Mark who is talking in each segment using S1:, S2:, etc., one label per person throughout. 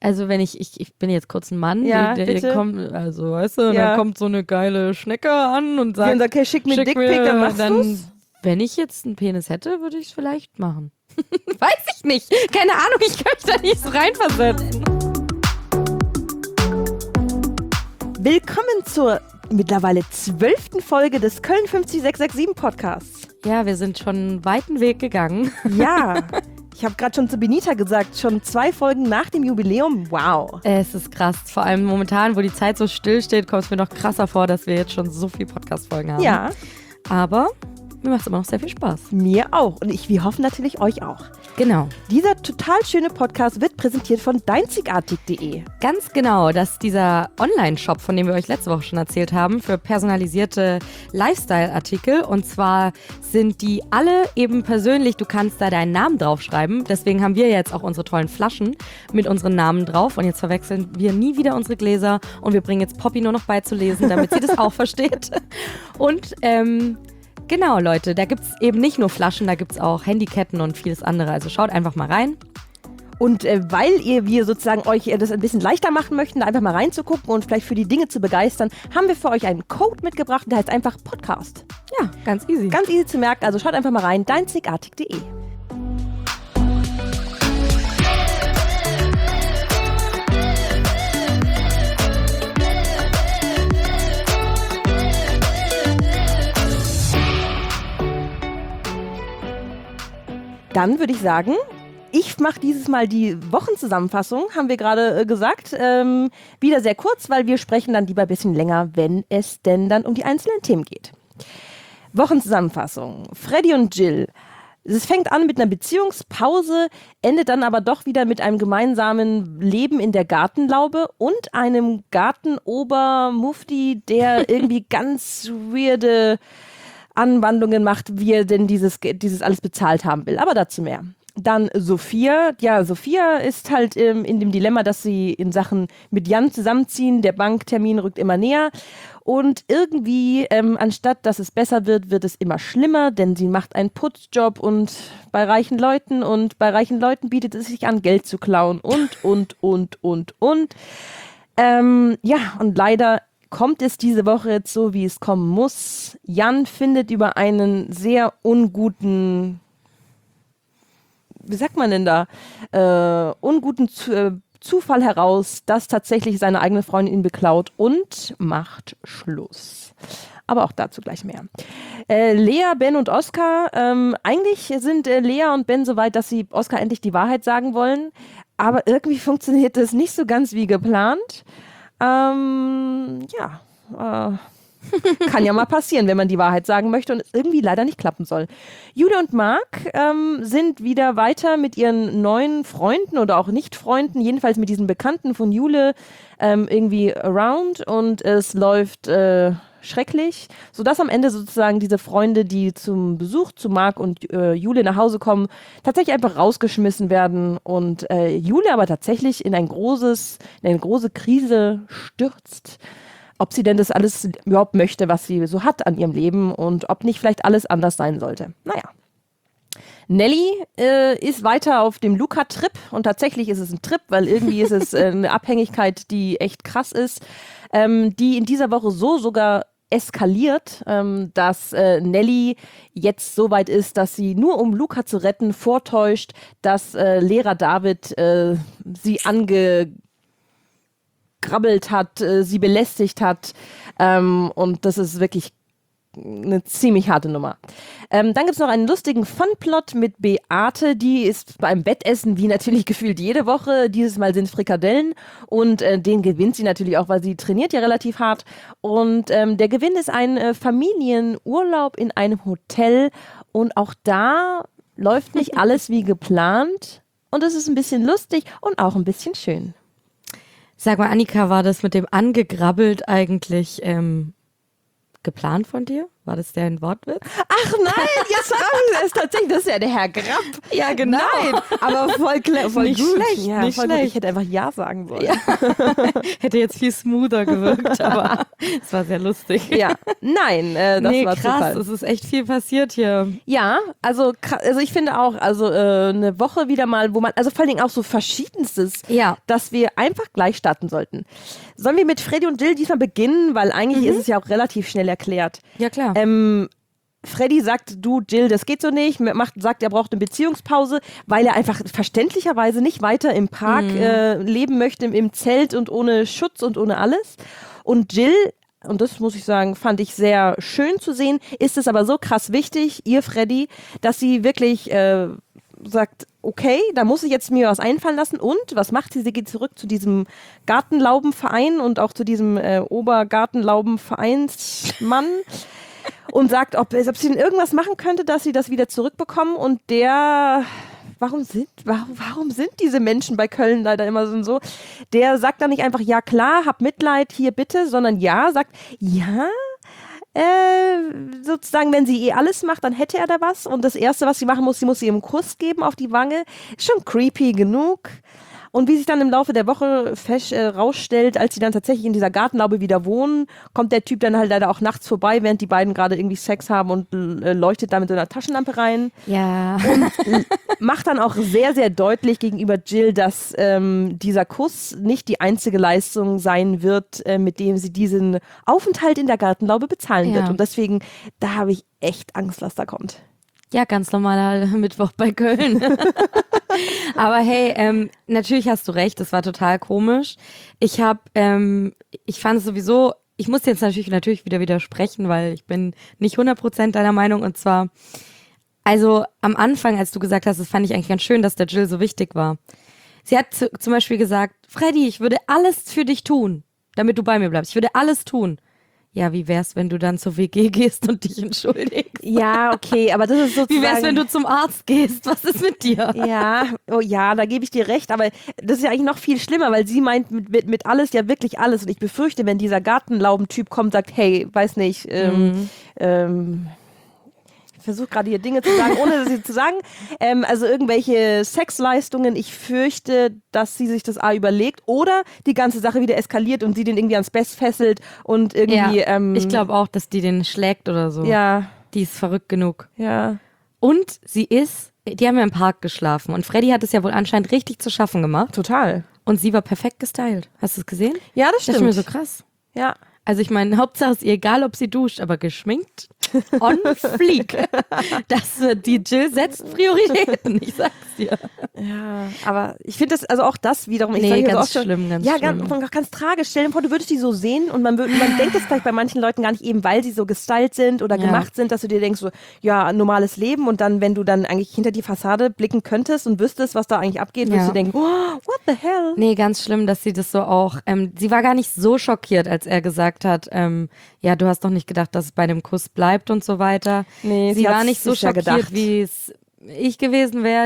S1: Also wenn ich bin jetzt kurz ein Mann,
S2: Ja,
S1: der
S2: bitte.
S1: kommt, also weißt du,
S2: Ja.
S1: dann kommt so eine geile Schnecke an und
S2: Und
S1: sagt,
S2: sagt, okay, schick mir einen Dickpick, dann machst du's?
S1: wenn ich jetzt einen Penis hätte, würde ich es vielleicht machen. Weiß ich nicht. Keine Ahnung, ich kann mich da nicht so reinversetzen.
S2: Willkommen zur mittlerweile 12. Folge des Köln 50667 Podcasts.
S1: Ja, wir sind schon einen weiten Weg gegangen.
S2: Ja, ich habe gerade schon zu Benita gesagt, schon 2 Folgen nach dem Jubiläum, wow.
S1: Es ist krass. Vor allem momentan, wo die Zeit so still steht, kommt es mir noch krasser vor, dass wir jetzt schon so viele Podcast-Folgen haben.
S2: Ja,
S1: Aber mir macht es immer noch sehr viel Spaß.
S2: mir auch und wir hoffen natürlich euch auch.
S1: Genau.
S2: Dieser total schöne Podcast wird präsentiert von deinzigartig.de.
S1: Ganz genau, das ist dieser Online-Shop, von dem wir euch letzte Woche schon erzählt haben, für personalisierte Lifestyle-Artikel. Und zwar sind die alle eben persönlich, du kannst da deinen Namen draufschreiben. Deswegen haben wir jetzt auch unsere tollen Flaschen mit unseren Namen drauf. Und jetzt verwechseln wir nie wieder unsere Gläser. Und wir bringen jetzt Poppy nur noch beizulesen, damit sie das auch versteht. Und genau, Leute, da gibt es eben nicht nur Flaschen, da gibt es auch Handyketten und vieles andere. Also schaut einfach mal rein.
S2: Und weil wir sozusagen euch das ein bisschen leichter machen möchten, da einfach mal reinzugucken und vielleicht für die Dinge zu begeistern, haben wir für euch einen Code mitgebracht, der heißt einfach Podcast.
S1: Ja, ganz easy.
S2: Ganz easy zu merken, also schaut einfach mal rein, deinzigartig.de. Dann würde ich sagen, ich mache dieses Mal die Wochenzusammenfassung, haben wir gerade gesagt. Wieder sehr kurz, weil wir sprechen dann lieber ein bisschen länger, wenn es denn dann um die einzelnen Themen geht. Wochenzusammenfassung. Freddy und Jill. Es fängt an mit einer Beziehungspause, endet dann aber doch wieder mit einem gemeinsamen Leben in der Gartenlaube und einem Gartenobermufti, der irgendwie ganz weirde Anwandlungen macht, wie er denn dieses alles bezahlt haben will. Aber dazu mehr. Dann Sophia. Ja, Sophia ist halt in dem Dilemma, dass sie in Sachen mit Jan zusammenziehen. Der Banktermin rückt immer näher. Und irgendwie, anstatt dass es besser wird, wird es immer schlimmer, denn sie macht einen Putzjob und bei reichen Leuten bietet es sich an, Geld zu klauen und. Ja, und leider kommt es diese Woche jetzt so, wie es kommen muss. Jan findet über einen sehr unguten, wie sagt man denn da, unguten Zufall heraus, dass tatsächlich seine eigene Freundin ihn beklaut und macht Schluss. Aber auch dazu gleich mehr. Lea, Ben und Oskar, eigentlich sind Lea und Ben so weit, dass sie Oskar endlich die Wahrheit sagen wollen, aber irgendwie funktioniert das nicht so ganz wie geplant. Kann ja mal passieren, wenn man die Wahrheit sagen möchte und es irgendwie leider nicht klappen soll. Jule und Marc sind wieder weiter mit ihren neuen Freunden oder auch Nicht-Freunden, jedenfalls mit diesen Bekannten von Jule irgendwie around und es läuft schrecklich, sodass am Ende sozusagen diese Freunde, die zum Besuch zu Marc und Jule nach Hause kommen, tatsächlich einfach rausgeschmissen werden und Jule aber tatsächlich in eine große Krise stürzt, ob sie denn das alles überhaupt möchte, was sie so hat an ihrem Leben und ob nicht vielleicht alles anders sein sollte. Naja. Nelly ist weiter auf dem Luca-Trip und tatsächlich ist es ein Trip, weil irgendwie ist es eine Abhängigkeit, die echt krass ist, die in dieser Woche sogar eskaliert, dass Nelly jetzt so weit ist, dass sie nur um Luca zu retten vortäuscht, dass Lehrer David sie angegrabbelt hat, sie belästigt hat und das ist wirklich eine ziemlich harte Nummer. Dann gibt es noch einen lustigen Funplot mit Beate, die ist beim Bettessen, wie natürlich gefühlt jede Woche. Dieses Mal sind es Frikadellen und den gewinnt sie natürlich auch, weil sie trainiert ja relativ hart. Und der Gewinn ist ein Familienurlaub in einem Hotel und auch da läuft nicht alles wie geplant und es ist ein bisschen lustig und auch ein bisschen schön.
S1: Sag mal, Annika, war das mit dem angegrabbelt eigentlich geplant von dir? War das der ein Wortwitz?
S2: Ach nein, jetzt raus, er ist tatsächlich, das ist ja der Herr Grapp.
S1: Ja, genau.
S2: Nein, aber voll
S1: Nicht
S2: gut.
S1: schlecht,
S2: Ja,
S1: nicht
S2: voll
S1: schlecht.
S2: Gut. Ich hätte einfach Ja sagen sollen.
S1: Ja. Hätte jetzt viel smoother gewirkt, aber es war sehr lustig.
S2: Ja, nein, das war
S1: krass,
S2: Zufall.
S1: es ist echt viel passiert hier.
S2: Ja, also ich finde auch, eine Woche wieder mal, wo man, also vor allen Dingen auch so Verschiedenstes, dass wir einfach gleich starten sollten. Sollen wir mit Freddy und Jill diesmal beginnen, weil eigentlich ist es ja auch relativ schnell erklärt.
S1: Ja, klar.
S2: Freddy sagt, du Jill, das geht so nicht, sagt, er braucht eine Beziehungspause, weil er einfach verständlicherweise nicht weiter im Park leben möchte, im Zelt und ohne Schutz und ohne alles. Und Jill, und das muss ich sagen, fand ich sehr schön zu sehen, ist es aber so krass wichtig, ihr Freddy, dass sie wirklich sagt, okay, da muss ich jetzt mir was einfallen lassen. Und was macht sie? Sie geht zurück zu diesem Gartenlaubenverein und auch zu diesem Obergartenlaubenvereinsmann und sagt, ob sie denn irgendwas machen könnte, dass sie das wieder zurückbekommen. Und warum sind diese Menschen bei Köln leider immer so? Der sagt dann nicht einfach, ja klar, hab Mitleid, hier bitte, sondern sagt, ja, sozusagen, wenn sie alles macht, dann hätte er da was. Und das Erste, was sie machen muss, sie muss ihm einen Kuss geben auf die Wange. Ist schon creepy genug. Und wie sich dann im Laufe der Woche rausstellt, als sie dann tatsächlich in dieser Gartenlaube wieder wohnen, kommt der Typ dann halt leider auch nachts vorbei, während die beiden gerade irgendwie Sex haben und leuchtet da mit so einer Taschenlampe rein.
S1: Ja.
S2: Und macht dann auch sehr, sehr deutlich gegenüber Jill, dass dieser Kuss nicht die einzige Leistung sein wird, mit dem sie diesen Aufenthalt in der Gartenlaube bezahlen wird. Und deswegen, da habe ich echt Angst, was da kommt.
S1: Ja, ganz normaler Mittwoch bei Köln. Aber hey, natürlich hast du recht, das war total komisch. Ich fand es sowieso, ich muss jetzt natürlich wieder widersprechen, weil ich bin nicht 100% deiner Meinung. Und zwar, also am Anfang, als du gesagt hast, das fand ich eigentlich ganz schön, dass der Jill so wichtig war. Sie hat zum Beispiel gesagt, Freddy, ich würde alles für dich tun, damit du bei mir bleibst. Ich würde alles tun. Ja, wie wär's, wenn du dann zur WG gehst und dich entschuldigst?
S2: Ja, okay, aber das ist sozusagen...
S1: Wie wär's, wenn du zum Arzt gehst? Was ist mit dir?
S2: Ja, oh ja, da gebe ich dir recht, aber das ist ja eigentlich noch viel schlimmer, weil sie meint mit alles ja wirklich alles. Und ich befürchte, wenn dieser Gartenlaubentyp kommt und sagt, hey, weiß nicht, ich versuche gerade hier Dinge zu sagen, ohne sie zu sagen. Also irgendwelche Sexleistungen, ich fürchte, dass sie sich das überlegt oder die ganze Sache wieder eskaliert und sie den irgendwie ans Bett fesselt und irgendwie...
S1: Ja, ich glaube auch, dass die den schlägt oder so.
S2: Ja.
S1: Die ist verrückt genug.
S2: Ja.
S1: Und die haben ja im Park geschlafen und Freddy hat es ja wohl anscheinend richtig zu schaffen gemacht.
S2: Total.
S1: Und sie war perfekt gestylt. Hast du es gesehen?
S2: Ja, das stimmt.
S1: Das ist mir so krass.
S2: Ja.
S1: Also ich meine, Hauptsache ist ihr egal, ob sie duscht, aber geschminkt on fleek. Die Jill setzt Prioritäten, ich sag's dir.
S2: Ja, aber ich finde das, also auch das wiederum, ich
S1: nee,
S2: sage ja
S1: ganz
S2: so oft
S1: schlimm,
S2: schon,
S1: ganz schlimm.
S2: Ganz tragisch. Stell dir vor, du würdest die so sehen und man denkt es vielleicht bei manchen Leuten gar nicht eben, weil sie so gestylt sind oder gemacht sind, dass du dir denkst so, ja, normales Leben und dann, wenn du dann eigentlich hinter die Fassade blicken könntest und wüsstest, was da eigentlich abgeht, würdest du denken, oh, what the hell?
S1: Nee, ganz schlimm, dass sie das so auch, sie war gar nicht so schockiert, als er gesagt hat, ja, du hast doch nicht gedacht, dass es bei dem Kuss bleibt und so weiter.
S2: Nee,
S1: sie war nicht so schockiert,
S2: gedacht,
S1: wie es ich gewesen wäre.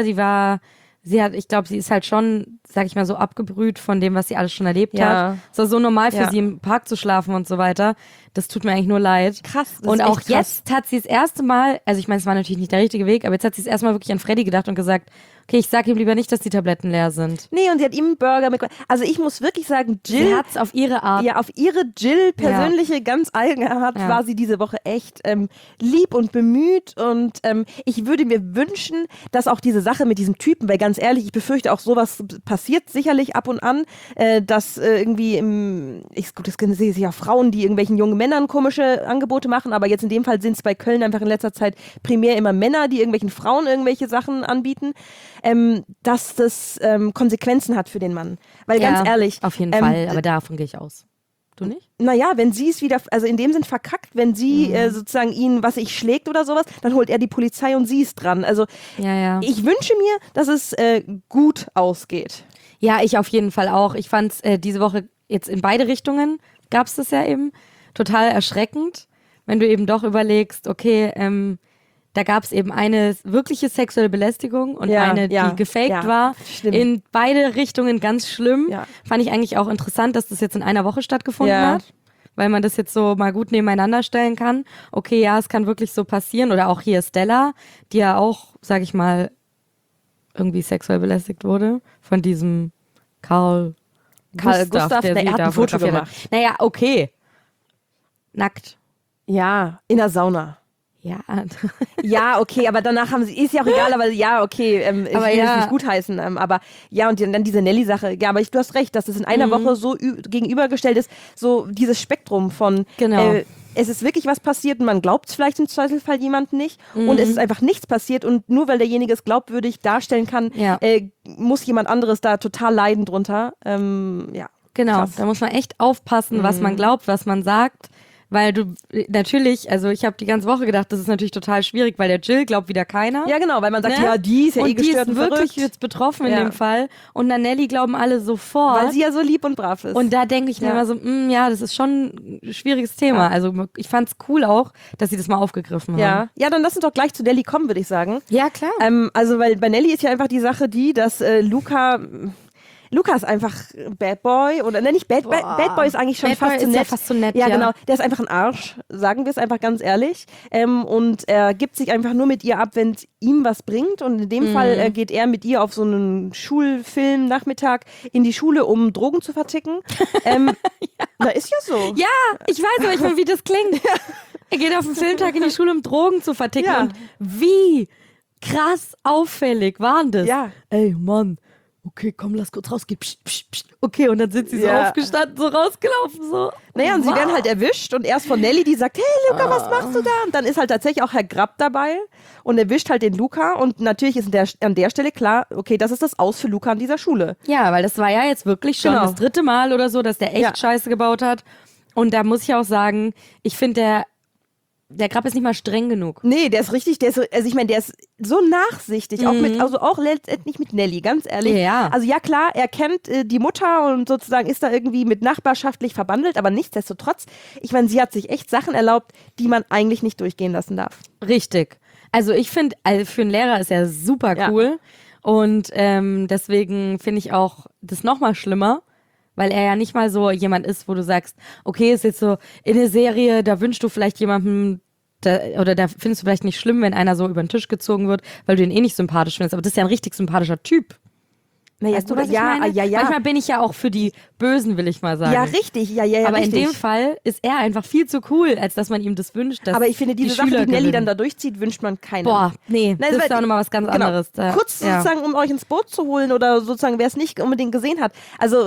S1: Ich glaube, sie ist halt schon, sag ich mal, so abgebrüht von dem, was sie alles schon erlebt hat. Es war so normal für sie im Park zu schlafen und so weiter. Das tut mir eigentlich nur leid.
S2: Krass.
S1: Und auch jetzt hat sie das erste Mal, also ich meine, es war natürlich nicht der richtige Weg, aber jetzt hat sie das erste Mal wirklich an Freddy gedacht und gesagt, okay, ich sag ihm lieber nicht, dass die Tabletten leer sind.
S2: Nee, und sie hat ihm einen Burger mitgebracht. Also ich muss wirklich sagen, Jill...
S1: Sie hat's auf ihre Art.
S2: Ja, auf ihre Jill persönliche, ganz eigene Art war sie diese Woche echt lieb und bemüht und ich würde mir wünschen, dass auch diese Sache mit diesem Typen, weil ganz ehrlich, ich befürchte auch sowas passiert sicherlich ab und an, dass irgendwie das sehe ich ja Frauen, die irgendwelchen jungen Männern komische Angebote machen, aber jetzt in dem Fall sind es bei Köln einfach in letzter Zeit primär immer Männer, die irgendwelchen Frauen irgendwelche Sachen anbieten. Dass das Konsequenzen hat für den Mann. Weil ganz ehrlich...
S1: Auf jeden Fall, aber davon gehe ich aus. Du nicht?
S2: Naja, wenn sie es wieder, also in dem Sinn verkackt, wenn sie sozusagen ihn, schlägt oder sowas, dann holt er die Polizei und sie ist dran. Also ich wünsche mir, dass es gut ausgeht.
S1: Ja, ich auf jeden Fall auch. Ich fand es diese Woche jetzt in beide Richtungen, gab es das ja eben, total erschreckend, wenn du eben doch überlegst, okay, da gab es eben eine wirkliche sexuelle Belästigung und eine, die gefaked war.
S2: Stimmt.
S1: In beide Richtungen ganz schlimm.
S2: Ja.
S1: Fand ich eigentlich auch interessant, dass das jetzt in einer Woche stattgefunden hat. weil man das jetzt so mal gut nebeneinander stellen kann. Okay, ja, es kann wirklich so passieren. Oder auch hier Stella, die ja auch, sag ich mal, irgendwie sexuell belästigt wurde von diesem Karl
S2: Gustav,
S1: der
S2: er
S1: sie
S2: hat
S1: da
S2: ein Foto
S1: fotografiert hat.
S2: gemacht.
S1: Naja, okay. Nackt.
S2: Ja, in der Sauna.
S1: Ja.
S2: Ja, okay, aber danach haben sie, ist ja auch egal, aber ja, okay, ich
S1: Aber
S2: will
S1: ja.
S2: es nicht gutheißen, aber ja, und dann diese Nelly-Sache, ja, aber du hast recht, dass das in einer Woche so gegenübergestellt ist, so dieses Spektrum von,
S1: Genau.
S2: es ist wirklich was passiert und man glaubt es vielleicht im Zweifelsfall jemandem nicht und es ist einfach nichts passiert und nur weil derjenige es glaubwürdig darstellen kann,
S1: Ja.
S2: muss jemand anderes da total leiden drunter, ja.
S1: Genau,
S2: Krass.
S1: da muss man echt aufpassen, was man glaubt, was man sagt. Weil du natürlich, also ich habe die ganze Woche gedacht, das ist natürlich total schwierig, weil der Jill glaubt wieder keiner.
S2: Ja, genau, weil man sagt,
S1: Ne?
S2: ja, die ist ja
S1: und
S2: eh gestört
S1: die ist
S2: und
S1: wirklich
S2: verrückt.
S1: jetzt betroffen in
S2: Ja.
S1: dem Fall. Und an Nelly glauben alle sofort.
S2: Weil sie ja so lieb und brav ist.
S1: Und da denke ich mir
S2: Ja.
S1: immer so, ja, das ist schon ein schwieriges Thema.
S2: Ja.
S1: Also ich fand's cool auch, dass sie das mal aufgegriffen haben.
S2: ja, dann lass uns doch gleich zu Nelly kommen, würde ich sagen.
S1: Ja, klar.
S2: Also, weil bei Nelly ist ja einfach die Sache die, dass Luca ist einfach Bad Boy oder nicht Bad Boy ist eigentlich schon
S1: Bad
S2: fast
S1: Boy
S2: zu
S1: ist
S2: nett.
S1: ja fast zu nett,
S2: Ja,
S1: ja.
S2: genau. Der ist einfach ein Arsch, sagen wir es einfach ganz ehrlich. Und er gibt sich einfach nur mit ihr ab, wenn es ihm was bringt. Und in dem Fall geht er mit ihr auf so einen Schulfilm-Nachmittag in die Schule, um Drogen zu verticken. Na, ist ja so.
S1: Ja, ich weiß aber nicht mehr, wie das klingt. Er geht auf den Filmtag in die Schule, um Drogen zu verticken.
S2: Ja.
S1: Und wie krass auffällig waren das?
S2: Ja.
S1: Ey, Mann. Okay, komm, lass kurz rausgehen. Psst, psst, psst. Okay, und dann sind sie so
S2: Ja.
S1: aufgestanden, so rausgelaufen, so.
S2: Naja, und sie
S1: Wow.
S2: werden halt erwischt und erst von Nelly, die sagt, hey Luca, was machst du da? Und dann ist halt tatsächlich auch Herr Grapp dabei und erwischt halt den Luca und natürlich ist an der Stelle klar, okay, das ist das Aus für Luca an dieser Schule.
S1: Ja, weil das war ja jetzt wirklich schon
S2: Genau.
S1: das 3. Mal oder so, dass der echt
S2: Ja.
S1: Scheiße gebaut hat. Und da muss ich auch sagen, ich finde, der Grapp ist nicht mal streng genug.
S2: Nee, der ist richtig, also ich meine, der ist so nachsichtig, auch letztendlich mit Nelly, ganz ehrlich.
S1: Ja.
S2: Also ja klar, er kennt die Mutter und sozusagen ist da irgendwie mit nachbarschaftlich verbandelt, aber nichtsdestotrotz, ich meine, sie hat sich echt Sachen erlaubt, die man eigentlich nicht durchgehen lassen darf.
S1: Richtig. Also ich finde, für einen Lehrer ist er super
S2: Ja.
S1: cool. Und deswegen finde ich auch das nochmal schlimmer, weil er ja nicht mal so jemand ist, wo du sagst, okay, ist jetzt so in der Serie, da wünschst du vielleicht jemandem, oder da findest du vielleicht nicht schlimm, wenn einer so über den Tisch gezogen wird, weil du ihn eh nicht sympathisch findest. Aber das ist ja ein richtig sympathischer Typ.
S2: Naja,
S1: Weißt du, was ich meine?
S2: ja.
S1: Manchmal bin ich ja auch für die Bösen, will ich mal sagen.
S2: Ja, richtig, ja,
S1: Aber
S2: richtig.
S1: in dem Fall ist er einfach viel zu cool, als dass man ihm das wünscht. Dass
S2: Aber ich finde, diese
S1: die
S2: Sache,
S1: Schüler
S2: die Nelly dann
S1: gewinnen.
S2: da durchzieht, wünscht man keinem.
S1: Boah, nee,
S2: Nein,
S1: das
S2: weil-
S1: ist auch nochmal was ganz
S2: Genau.
S1: anderes. Da,
S2: Kurz
S1: ja.
S2: sozusagen, um euch ins Boot zu holen oder sozusagen, wer es nicht unbedingt gesehen hat. Also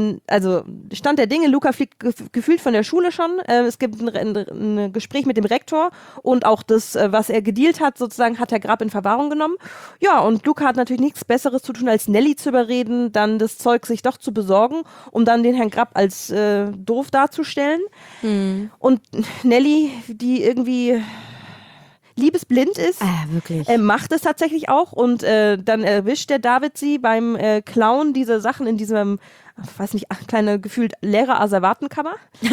S2: Stand der Dinge, Luca fliegt gefühlt von der Schule schon. Es gibt ein Gespräch mit dem Rektor und auch das, was er gedealt hat, sozusagen hat Herr Grapp in Verwahrung genommen. Ja, und Luca hat natürlich nichts Besseres zu tun, als Nelly zu überreden, dann das Zeug sich doch zu besorgen, um dann den Herrn Grapp als doof darzustellen. Und Nelly, die irgendwie liebesblind ist,
S1: Wirklich.
S2: macht es tatsächlich auch und dann erwischt der David sie beim Klauen dieser Sachen in diesem, weiß nicht, kleine gefühlt leere Asservatenkammer.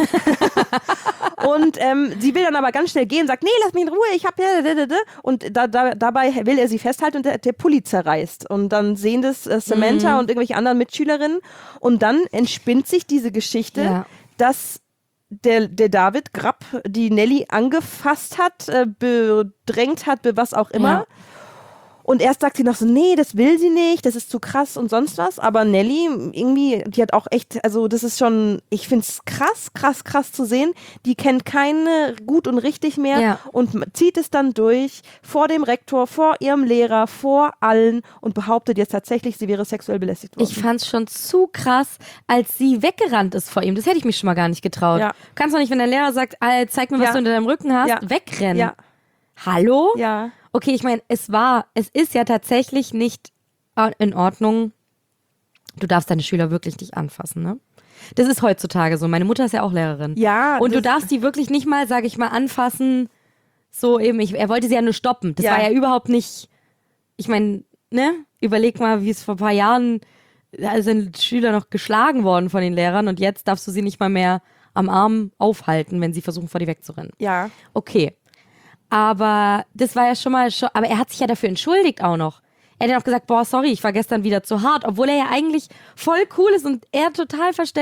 S2: Und sie will dann aber ganz schnell gehen, sagt, nee, lass mich in Ruhe, ich hab und dabei will er sie festhalten und der Pulli zerreißt. Und dann sehen das Samantha und irgendwelche anderen Mitschülerinnen und dann entspinnt sich diese Geschichte,
S1: Ja.
S2: dass der David Grapp die Nelly angefasst hat, bedrängt hat, was auch immer.
S1: Ja.
S2: Und erst sagt sie noch so, nee, das will sie nicht, das ist zu krass und sonst was. Aber Nelly, irgendwie, die hat auch echt, also das ist schon, ich finde es krass zu sehen. Die kennt keine gut und richtig mehr
S1: Ja.
S2: und zieht es dann durch vor dem Rektor, vor ihrem Lehrer, vor allen und behauptet jetzt tatsächlich, sie wäre sexuell belästigt worden.
S1: Ich fand's schon zu krass, als sie weggerannt ist vor ihm. Das hätte ich mich schon mal gar nicht getraut.
S2: Ja.
S1: Kannst doch nicht, wenn der Lehrer sagt, zeig mir, was
S2: Ja.
S1: du unter deinem Rücken hast,
S2: Ja.
S1: wegrennen.
S2: Ja.
S1: Hallo?
S2: Ja.
S1: Okay, ich meine, es ist ja tatsächlich nicht in Ordnung. Du darfst deine Schüler wirklich nicht anfassen, ne? Das ist heutzutage so. Meine Mutter ist ja auch Lehrerin.
S2: Ja,
S1: Und du
S2: das-
S1: darfst die wirklich nicht mal, sag ich mal, anfassen. So eben, er wollte sie ja nur stoppen. Das
S2: Ja.
S1: war ja überhaupt nicht, ich meine, ne? Überleg mal, wie es vor ein paar Jahren, da sind Schüler noch geschlagen worden von den Lehrern und jetzt darfst du sie nicht mal mehr am Arm aufhalten, wenn sie versuchen, vor dir wegzurennen.
S2: Ja.
S1: Okay. Aber das war ja schon mal, aber er hat sich ja dafür entschuldigt auch noch. Er hat ja auch gesagt, boah, sorry, ich war gestern wieder zu hart, obwohl er ja eigentlich voll cool ist und er total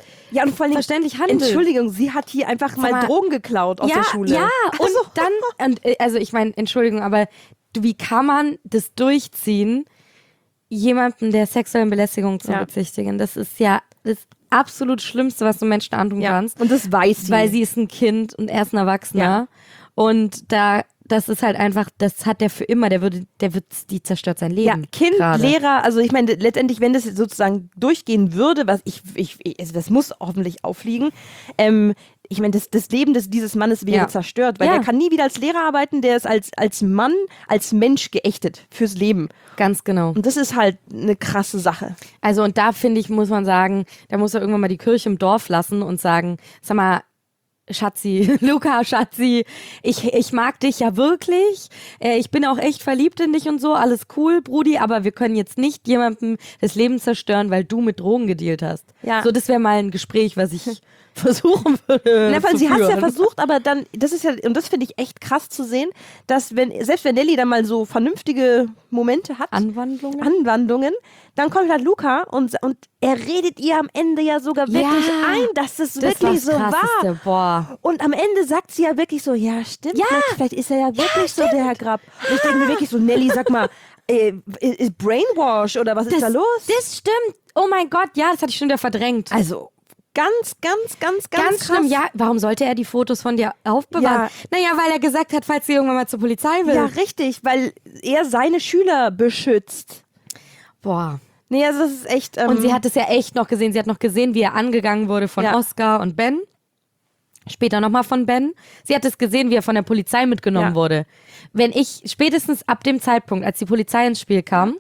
S2: Ja, und vor allem,
S1: verständlich handelt.
S2: Entschuldigung, sie hat hier einfach mal Drogen geklaut aus der Schule.
S1: Ja, und dann, also ich meine, Entschuldigung, aber wie kann man das durchziehen, jemanden der sexuellen Belästigung zu bezichtigen? Das ist ja das absolut Schlimmste, was du Menschen antun kannst.
S2: Und das weiß sie.
S1: Weil sie ist ein Kind und er ist ein Erwachsener. Ja. Und das ist halt einfach, das hat der für immer, die zerstört sein Leben.
S2: Ja, Kind,
S1: grade.
S2: Lehrer, also ich meine, letztendlich, wenn das sozusagen durchgehen würde, was also das muss hoffentlich auffliegen, ich meine, das Leben dieses Mannes wäre zerstört, weil der kann nie wieder als Lehrer arbeiten, der ist als Mann, als Mensch geächtet fürs Leben.
S1: Ganz genau.
S2: Und das ist halt eine krasse Sache.
S1: Also und da finde ich, muss man sagen, da muss er irgendwann mal die Kirche im Dorf lassen und sagen, sag mal, Schatzi, Luca, Schatzi, ich mag dich ja wirklich, ich bin auch echt verliebt in dich und so, alles cool, Brudi, aber wir können jetzt nicht jemandem das Leben zerstören, weil du mit Drogen gedealt hast. Ja. So, das wäre mal ein Gespräch, was ich versuchen würde.
S2: Na, weil sie hat es ja versucht, aber dann, das ist ja, und das finde ich echt krass zu sehen, dass selbst wenn Nelly dann mal so vernünftige Momente hat, Anwandlungen, dann kommt halt Luca und er redet ihr am Ende ja sogar wirklich ein, dass es wirklich so war.
S1: Boah.
S2: Und am Ende sagt sie ja wirklich so, ja stimmt, vielleicht ist er ja wirklich so der Herr Grab. Und ich denke mir wirklich so, Nelly, sag mal, Brainwash oder was ist da los?
S1: Das stimmt. Oh mein Gott, ja, das hatte ich schon wieder verdrängt.
S2: Also ganz
S1: schlimm. Ja, warum sollte er die Fotos von dir aufbewahren? Ja. Naja, weil er gesagt hat, falls sie irgendwann mal zur Polizei will.
S2: Ja, richtig, weil er seine Schüler beschützt.
S1: Boah.
S2: Nee, also das ist echt...
S1: und sie hat es ja echt noch gesehen. Sie hat noch gesehen, wie er angegangen wurde von Oscar und Ben. Später nochmal von Ben. Sie hat es gesehen, wie er von der Polizei mitgenommen wurde. Wenn ich spätestens ab dem Zeitpunkt, als die Polizei ins Spiel kam,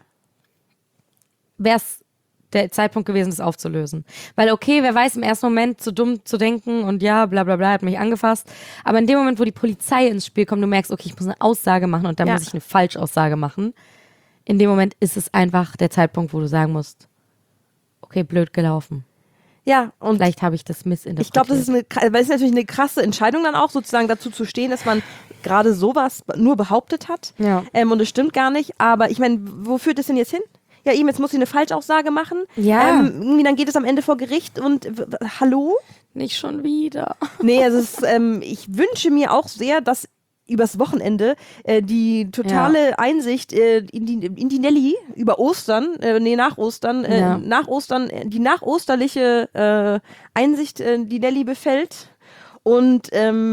S1: wäre es der Zeitpunkt gewesen, das aufzulösen. Weil okay, wer weiß, im ersten Moment zu dumm zu denken und ja, bla bla bla, hat mich angefasst. Aber in dem Moment, wo die Polizei ins Spiel kommt, du merkst, okay, ich muss eine Aussage machen und dann muss ich eine Falschaussage machen. In dem Moment ist es einfach der Zeitpunkt, wo du sagen musst, okay, blöd gelaufen.
S2: Ja, und
S1: vielleicht habe ich das missinterpretiert.
S2: Ich glaube, das ist natürlich eine krasse Entscheidung dann auch, sozusagen dazu zu stehen, dass man gerade sowas nur behauptet hat. Ja. Und es stimmt gar nicht. Aber ich meine, wo führt es denn jetzt hin? Ja, jetzt muss sie eine Falschaussage machen. Ja. Irgendwie dann geht es am Ende vor Gericht und hallo?
S1: Nicht schon wieder.
S2: Nee, also ich wünsche mir auch sehr, dass übers Wochenende die totale Einsicht in die Nelly über Ostern, nach Ostern, die nachosterliche Einsicht, die Nelly befällt. Und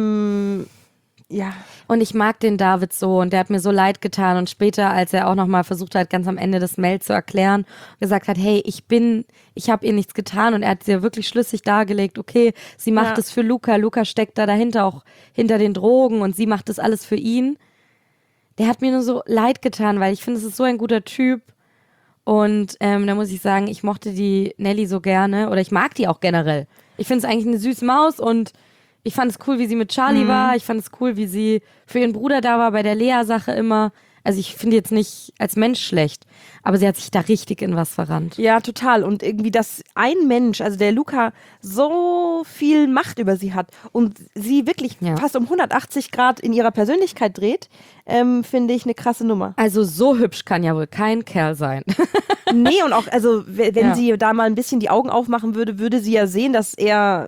S2: ja.
S1: Und ich mag den David so und der hat mir so leid getan und später, als er auch nochmal versucht hat, ganz am Ende das Mel zu erklären, gesagt hat, hey, ich habe ihr nichts getan und er hat sie ja wirklich schlüssig dargelegt, okay, sie macht es für Luca steckt da dahinter, auch hinter den Drogen und sie macht das alles für ihn. Der hat mir nur so leid getan, weil ich finde, es ist so ein guter Typ und da muss ich sagen, ich mochte die Nelly so gerne oder ich mag die auch generell. Ich finde es eigentlich eine süße Maus und ich fand es cool, wie sie mit Charlie war. Ich fand es cool, wie sie für ihren Bruder da war bei der Lea-Sache immer. Also ich finde jetzt nicht als Mensch schlecht, aber sie hat sich da richtig in was verrannt.
S2: Ja, total. Und irgendwie, dass ein Mensch, also der Luca, so viel Macht über sie hat und sie wirklich fast um 180 Grad in ihrer Persönlichkeit dreht, finde ich eine krasse Nummer.
S1: Also so hübsch kann ja wohl kein Kerl sein.
S2: Nee, und auch, also wenn sie da mal ein bisschen die Augen aufmachen würde, würde sie ja sehen, dass er...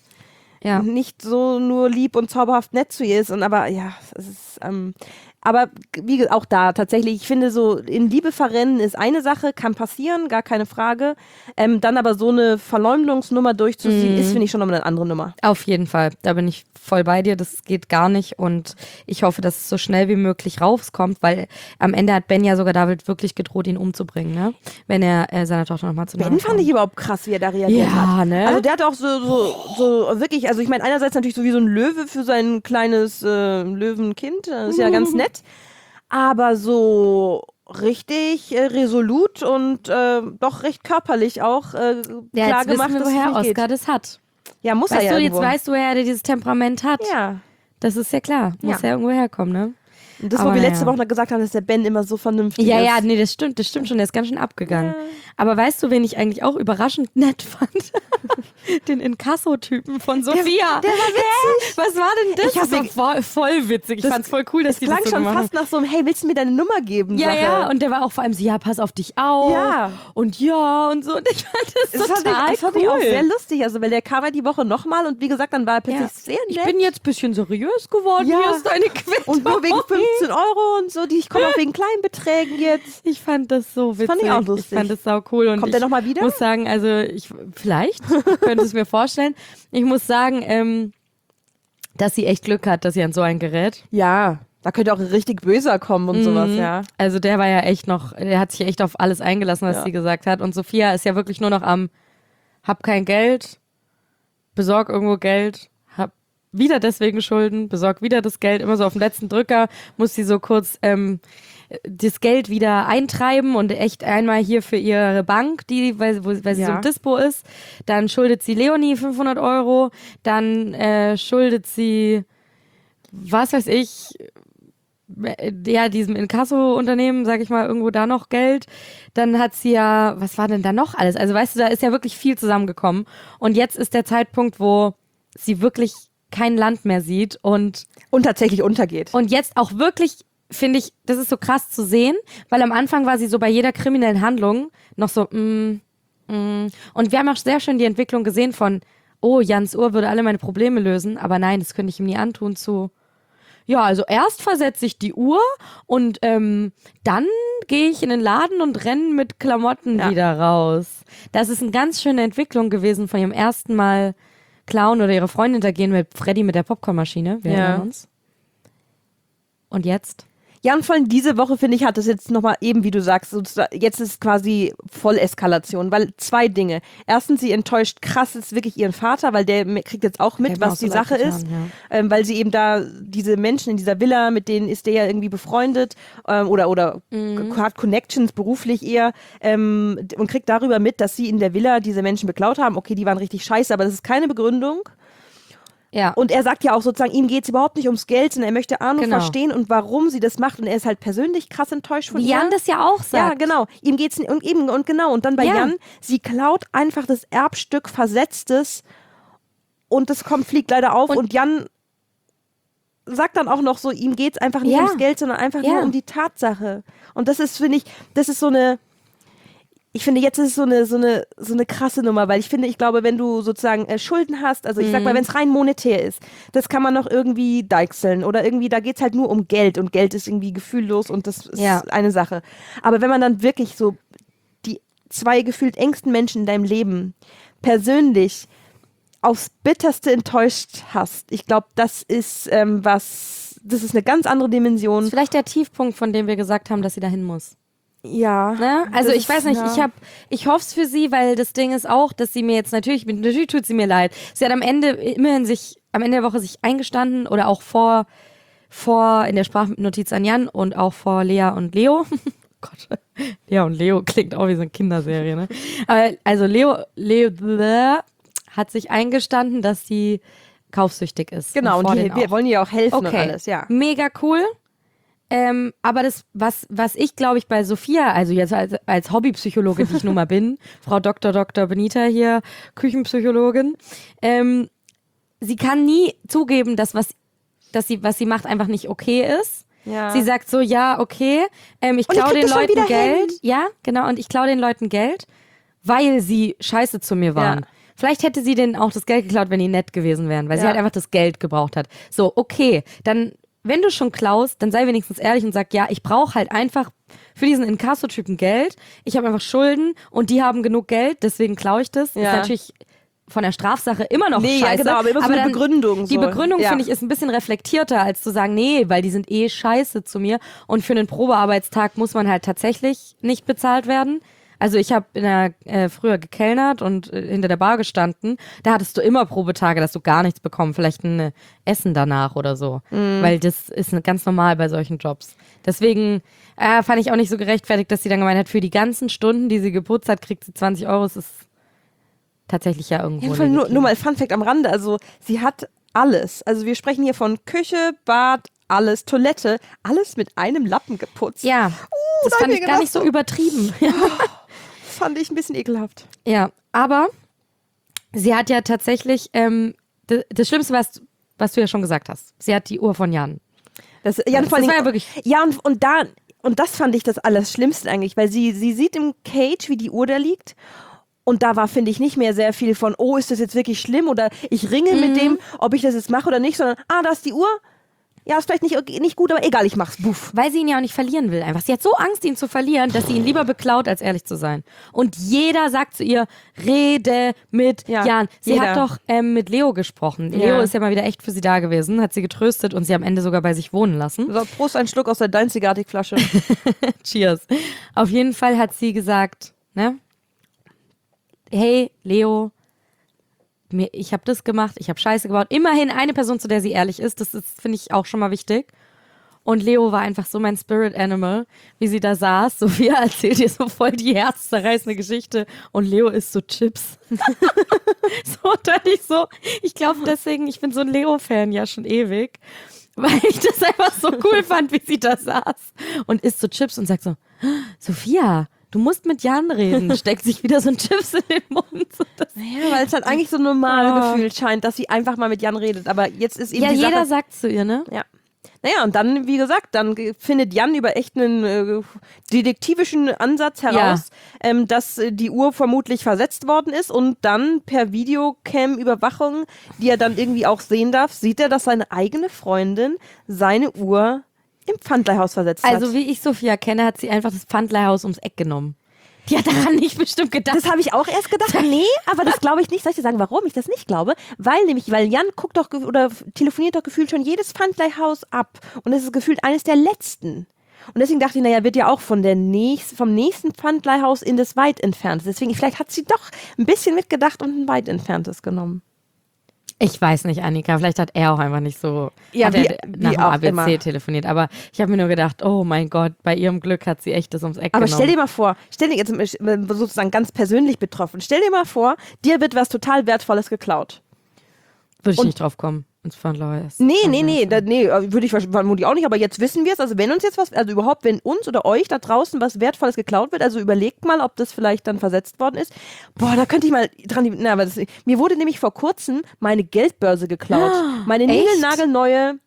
S2: nicht so nur lieb und zauberhaft nett zu ihr ist. Aber ja, es ist, aber wie auch da tatsächlich, ich finde so, in Liebe verrennen ist eine Sache, kann passieren, gar keine Frage. Dann aber so eine Verleumdungsnummer durchzuziehen, ist, finde ich, schon nochmal eine andere Nummer.
S1: Auf jeden Fall, da bin ich voll bei dir, das geht gar nicht und ich hoffe, dass es so schnell wie möglich rauskommt, weil am Ende hat Ben ja sogar David wirklich gedroht, ihn umzubringen, ne? Wenn er seiner Tochter nochmal zu nahe kommt.
S2: Ben fand ich überhaupt krass, wie er da reagiert hat. Ne? Also der hat auch so wirklich, also ich meine, einerseits natürlich so wie so ein Löwe für sein kleines Löwenkind, das ist ja ganz nett, aber so richtig resolut und doch recht körperlich auch klar gemacht,
S1: dass woher Oscar das hat.
S2: Ja, muss er ja irgendwo.
S1: Jetzt weißt du, woher er dieses Temperament hat.
S2: Ja.
S1: Das ist ja klar. Muss ja irgendwo herkommen, ne?
S2: Und das, wo wir letzte Woche noch gesagt haben, dass der Ben immer so vernünftig ist.
S1: Ja, nee, das stimmt schon. Der ist ganz schön abgegangen. Ja. Aber weißt du, wen ich eigentlich auch überraschend nett fand? den Inkasso-Typen von Sophia.
S2: Der war witzig.
S1: Was war denn das? Das war voll witzig. Ich fand's voll cool, dass die das so
S2: klang
S1: gemacht
S2: schon fast nach so einem, hey, willst du mir deine Nummer geben?
S1: Ja,
S2: Sache.
S1: ja, und der war auch vor allem so, ja, pass auf dich auf.
S2: Ja.
S1: Und ja, und so. Und ich fand das total
S2: das fand
S1: cool.
S2: ich auch sehr lustig. Also, weil der kam ja die Woche nochmal und wie gesagt, dann war er plötzlich sehr nett.
S1: Ich bin jetzt ein bisschen seriös geworden.
S2: Ja.
S1: Hier ist deine Quittung.
S2: Und nur wegen 15 € und so, ich komme auch wegen kleinen Beträgen jetzt.
S1: Ich fand das so witzig.
S2: Fand ich auch lustig.
S1: Ich fand das sau cool. Und
S2: Kommt der nochmal wieder?
S1: Ich muss sagen, also vielleicht könnte es mir vorstellen. Ich muss sagen, dass sie echt Glück hat, dass sie an so ein Gerät.
S2: Ja, da könnte auch ein richtig Böser kommen und sowas, ja.
S1: Also der war ja echt noch, der hat sich echt auf alles eingelassen, was sie gesagt hat. Und Sophia ist ja wirklich nur noch am, hab kein Geld, besorg irgendwo Geld, hab wieder deswegen Schulden, besorg wieder das Geld, immer so auf den letzten Drücker, muss sie so kurz das Geld wieder eintreiben und echt einmal hier für ihre Bank, weil sie so ein Dispo ist. Dann schuldet sie Leonie 500 €, dann schuldet sie, was weiß ich, ja, diesem Inkasso-Unternehmen, sag ich mal, irgendwo da noch Geld. Dann hat sie ja, was war denn da noch alles? Also weißt du, da ist ja wirklich viel zusammengekommen. Und jetzt ist der Zeitpunkt, wo sie wirklich kein Land mehr sieht und
S2: tatsächlich untergeht.
S1: Und jetzt auch wirklich, finde ich, das ist so krass zu sehen, weil am Anfang war sie so bei jeder kriminellen Handlung noch so, Und wir haben auch sehr schön die Entwicklung gesehen von, oh, Jans Uhr würde alle meine Probleme lösen, aber nein, das könnte ich ihm nie antun zu, ja, also erst versetze ich die Uhr und dann gehe ich in den Laden und renne mit Klamotten wieder raus. Das ist eine ganz schöne Entwicklung gewesen von ihrem ersten Mal klauen oder ihre Freundin hintergehen mit Freddy mit der Popcornmaschine. Wir erinnern uns. Und jetzt?
S2: Ja, und vor allem diese Woche, finde ich, hat das jetzt nochmal eben, wie du sagst, jetzt ist quasi Volleskalation, weil 2 Dinge. Erstens, sie enttäuscht krass ist wirklich ihren Vater, weil der kriegt jetzt auch mit, was die Sache ist, weil sie eben da, diese Menschen in dieser Villa, mit denen ist der ja irgendwie befreundet oder hat Connections beruflich eher und kriegt darüber mit, dass sie in der Villa diese Menschen beklaut haben. Okay, die waren richtig scheiße, aber das ist keine Begründung.
S1: Ja.
S2: Und er sagt ja auch sozusagen, ihm geht es überhaupt nicht ums Geld, sondern er möchte Arno verstehen und warum sie das macht. Und er ist halt persönlich krass enttäuscht von ihr.
S1: Wie Jan das ja auch sagt.
S2: Ja, genau. Ihm geht's nicht, und genau. Und dann bei Jan, sie klaut einfach das Erbstück, versetzt es und das fliegt leider auf und Jan sagt dann auch noch so, ihm geht's einfach nicht ums Geld, sondern einfach nur um die Tatsache. Und das ist, finde ich, das ist so eine, ich finde, jetzt ist es so eine krasse Nummer, weil ich glaube, wenn du sozusagen Schulden hast, also ich sag mal, wenn es rein monetär ist, das kann man noch irgendwie deichseln oder irgendwie, da geht's halt nur um Geld und Geld ist irgendwie gefühllos und das ist eine Sache. Aber wenn man dann wirklich so die 2 gefühlt engsten Menschen in deinem Leben persönlich aufs Bitterste enttäuscht hast, ich glaube, das ist das ist eine ganz andere Dimension. Das ist
S1: vielleicht der Tiefpunkt, von dem wir gesagt haben, dass sie dahin muss.
S2: Ja.
S1: Ne? Also ich weiß nicht, ich hoffe es für sie, weil das Ding ist auch, dass sie mir jetzt natürlich tut sie mir leid. Sie hat am Ende der Woche sich eingestanden oder auch vor in der Sprachnotiz an Jan und auch vor Lea und Leo. Gott, Lea und Leo klingt auch wie so eine Kinderserie, ne? Also Leo hat sich eingestanden, dass sie kaufsüchtig ist.
S2: Genau, und wir wollen ihr auch helfen und alles, ja.
S1: Mega cool. Aber das, was ich, glaube ich, bei Sophia, also jetzt als Hobbypsychologin, die ich nun mal bin, Frau Dr. Benita hier, Küchenpsychologin, sie kann nie zugeben, dass was sie macht, einfach nicht okay ist. Ja. Sie sagt so, ja, okay, ich klaue den Leuten Geld. Ja, genau, und ich klaue den Leuten Geld, weil sie scheiße zu mir waren. Ja. Vielleicht hätte sie denen auch das Geld geklaut, wenn die nett gewesen wären, weil sie halt einfach das Geld gebraucht hat. So, okay, dann wenn du schon klaust, dann sei wenigstens ehrlich und sag, ja, ich brauche halt einfach für diesen Inkasso-Typen Geld. Ich habe einfach Schulden und die haben genug Geld, deswegen klaue ich das. Ja. Ist natürlich von der Strafsache immer noch scheiße. Ja, genau,
S2: aber immer so eine Begründung.
S1: Die Begründung, finde ich, ist ein bisschen reflektierter, als zu sagen, nee, weil die sind scheiße zu mir und für einen Probearbeitstag muss man halt tatsächlich nicht bezahlt werden. Also ich habe früher gekellnert und hinter der Bar gestanden. Da hattest du immer Probetage, dass du gar nichts bekommen. Vielleicht ein Essen danach oder so. Weil das ist ganz normal bei solchen Jobs. Deswegen fand ich auch nicht so gerechtfertigt, dass sie dann gemeint hat, für die ganzen Stunden, die sie geputzt hat, kriegt sie 20 €. Das ist tatsächlich ja irgendwo.
S2: Nur mal Funfact am Rande. Also sie hat alles. Also wir sprechen hier von Küche, Bad, alles, Toilette, alles mit einem Lappen geputzt.
S1: Ja, das fand ich gar nicht so übertrieben.
S2: Fand ich ein bisschen ekelhaft.
S1: Ja, aber Sie hat ja tatsächlich, das Schlimmste, was du ja schon gesagt hast, sie hat die Uhr von Jan.
S2: Das
S1: war ja wirklich...
S2: Ja, und das fand ich das Allerschlimmste eigentlich, weil sie sieht im Cage, wie die Uhr da liegt. Und da war, finde ich, nicht mehr sehr viel von, oh, ist das jetzt wirklich schlimm oder ich ringe mit dem, ob ich das jetzt mache oder nicht, sondern, da ist die Uhr. Ja, ist vielleicht nicht gut, aber egal, ich mach's. Buff.
S1: Weil sie ihn ja auch nicht verlieren will einfach. Sie hat so Angst, ihn zu verlieren, dass sie ihn lieber beklaut, als ehrlich zu sein. Und jeder sagt zu ihr, rede mit Jan. Sie hat doch mit Leo gesprochen. Ja. Leo ist ja mal wieder echt für sie da gewesen, hat sie getröstet und sie am Ende sogar bei sich wohnen lassen.
S2: So, Prost, ein Schluck aus der Deinzigartig-Flasche.
S1: Cheers. Auf jeden Fall hat sie gesagt, ne? Hey, Leo, ich habe das gemacht, ich habe Scheiße gebaut. Immerhin eine Person, zu der sie ehrlich ist. Das ist, finde ich, auch schon mal wichtig. Und Leo war einfach so mein Spirit Animal, wie sie da saß. Sophia erzählt ihr so voll die herzzerreißende Geschichte und Leo isst so Chips. So, ich glaube deswegen, ich bin so ein Leo-Fan ja schon ewig, weil ich das einfach so cool fand, wie sie da saß und isst so Chips und sagt so, Sophia, du musst mit Jan reden, steckt sich wieder so ein Chips in den Mund.
S2: Naja, weil es halt eigentlich so normal gefühlt scheint, dass sie einfach mal mit Jan redet. Aber jetzt ist eben die Sache...
S1: Ja, jeder sagt zu ihr, ne?
S2: Ja. Naja, und dann, wie gesagt, dann findet Jan über echt einen detektivischen Ansatz heraus, dass die Uhr vermutlich versetzt worden ist und dann per Videocam-Überwachung, die er dann irgendwie auch sehen darf, sieht er, dass seine eigene Freundin seine Uhr im Pfandleihhaus versetzt hat.
S1: Also wie ich Sophia kenne, hat sie einfach das Pfandleihhaus ums Eck genommen. Die hat daran nicht bestimmt gedacht.
S2: Das habe ich auch erst gedacht. Nee, aber das glaube ich nicht. Soll ich dir sagen, warum ich das nicht glaube? Weil Jan guckt doch oder telefoniert doch gefühlt schon jedes Pfandleihhaus ab. Und es ist gefühlt eines der letzten. Und deswegen dachte ich, naja, wird ja auch vom nächsten Pfandleihhaus in das weit entfernte. Deswegen, vielleicht hat sie doch ein bisschen mitgedacht und ein weit entferntes genommen.
S1: Ich weiß nicht, Annika, vielleicht hat er auch einfach nicht so
S2: nach dem
S1: ABC
S2: immer
S1: telefoniert, aber ich habe mir nur gedacht, oh mein Gott, bei ihrem Glück hat sie echt das ums Eck genommen.
S2: Aber stell dir mal vor, jetzt sozusagen ganz persönlich betroffen, stell dir mal vor, dir wird was total Wertvolles geklaut.
S1: Würde ich nicht drauf kommen. ins Pfandleihhaus.
S2: Nee, würde ich vermutlich auch nicht, aber jetzt wissen wir es, also wenn uns jetzt was, also überhaupt, wenn uns oder euch da draußen was Wertvolles geklaut wird, also überlegt mal, ob das vielleicht dann versetzt worden ist. Boah, da könnte ich mal dran, mir wurde nämlich vor kurzem meine Geldbörse geklaut. Meine niegelnagelneue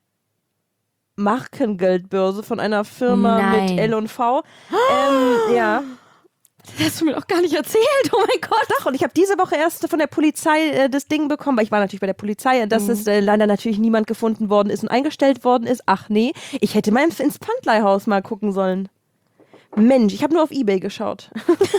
S2: Markengeldbörse von einer Firma mit L&V. Ja.
S1: Das hast du mir doch gar nicht erzählt, oh mein Gott.
S2: Doch, und ich habe diese Woche erst von der Polizei das Ding bekommen, weil ich war natürlich bei der Polizei, dass es leider natürlich niemand gefunden worden ist und eingestellt worden ist. Ach nee, ich hätte mal ins Pfandleihhaus mal gucken sollen. Mensch, ich habe nur auf eBay geschaut.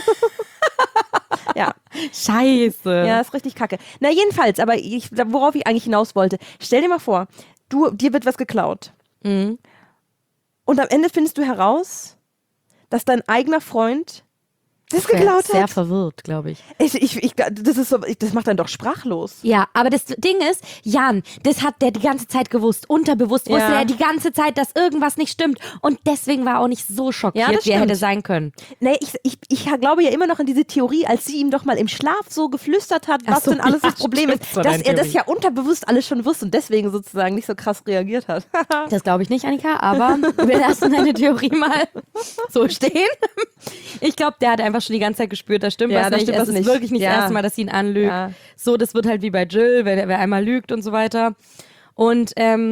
S2: Ja.
S1: Scheiße.
S2: Ja, ist richtig kacke. Na jedenfalls, aber worauf ich eigentlich hinaus wollte, stell dir mal vor, dir wird was geklaut.
S1: Mhm.
S2: Und am Ende findest du heraus, dass dein eigener Freund das geklaut hat.
S1: Sehr verwirrt, glaube ich.
S2: Das macht dann doch sprachlos.
S1: Ja, aber das Ding ist, Jan, das hat der die ganze Zeit gewusst, unterbewusst wusste er die ganze Zeit, dass irgendwas nicht stimmt und deswegen war er auch nicht so schockiert, wie er hätte sein können.
S2: Nee, ich glaube ja immer noch an diese Theorie, als sie ihm doch mal im Schlaf so geflüstert hat, was denn alles das Problem ist, dass er das ja unterbewusst alles schon wusste und deswegen sozusagen nicht so krass reagiert hat.
S1: Das glaube ich nicht, Annika, aber wir lassen deine Theorie mal so stehen. Ich glaube, der hat einfach schon die ganze Zeit gespürt, das stimmt was nicht. Es ist wirklich nicht das erste Mal, dass sie ihn anlügt. Ja. So, das wird halt wie bei Jill, wer einmal lügt und so weiter. Und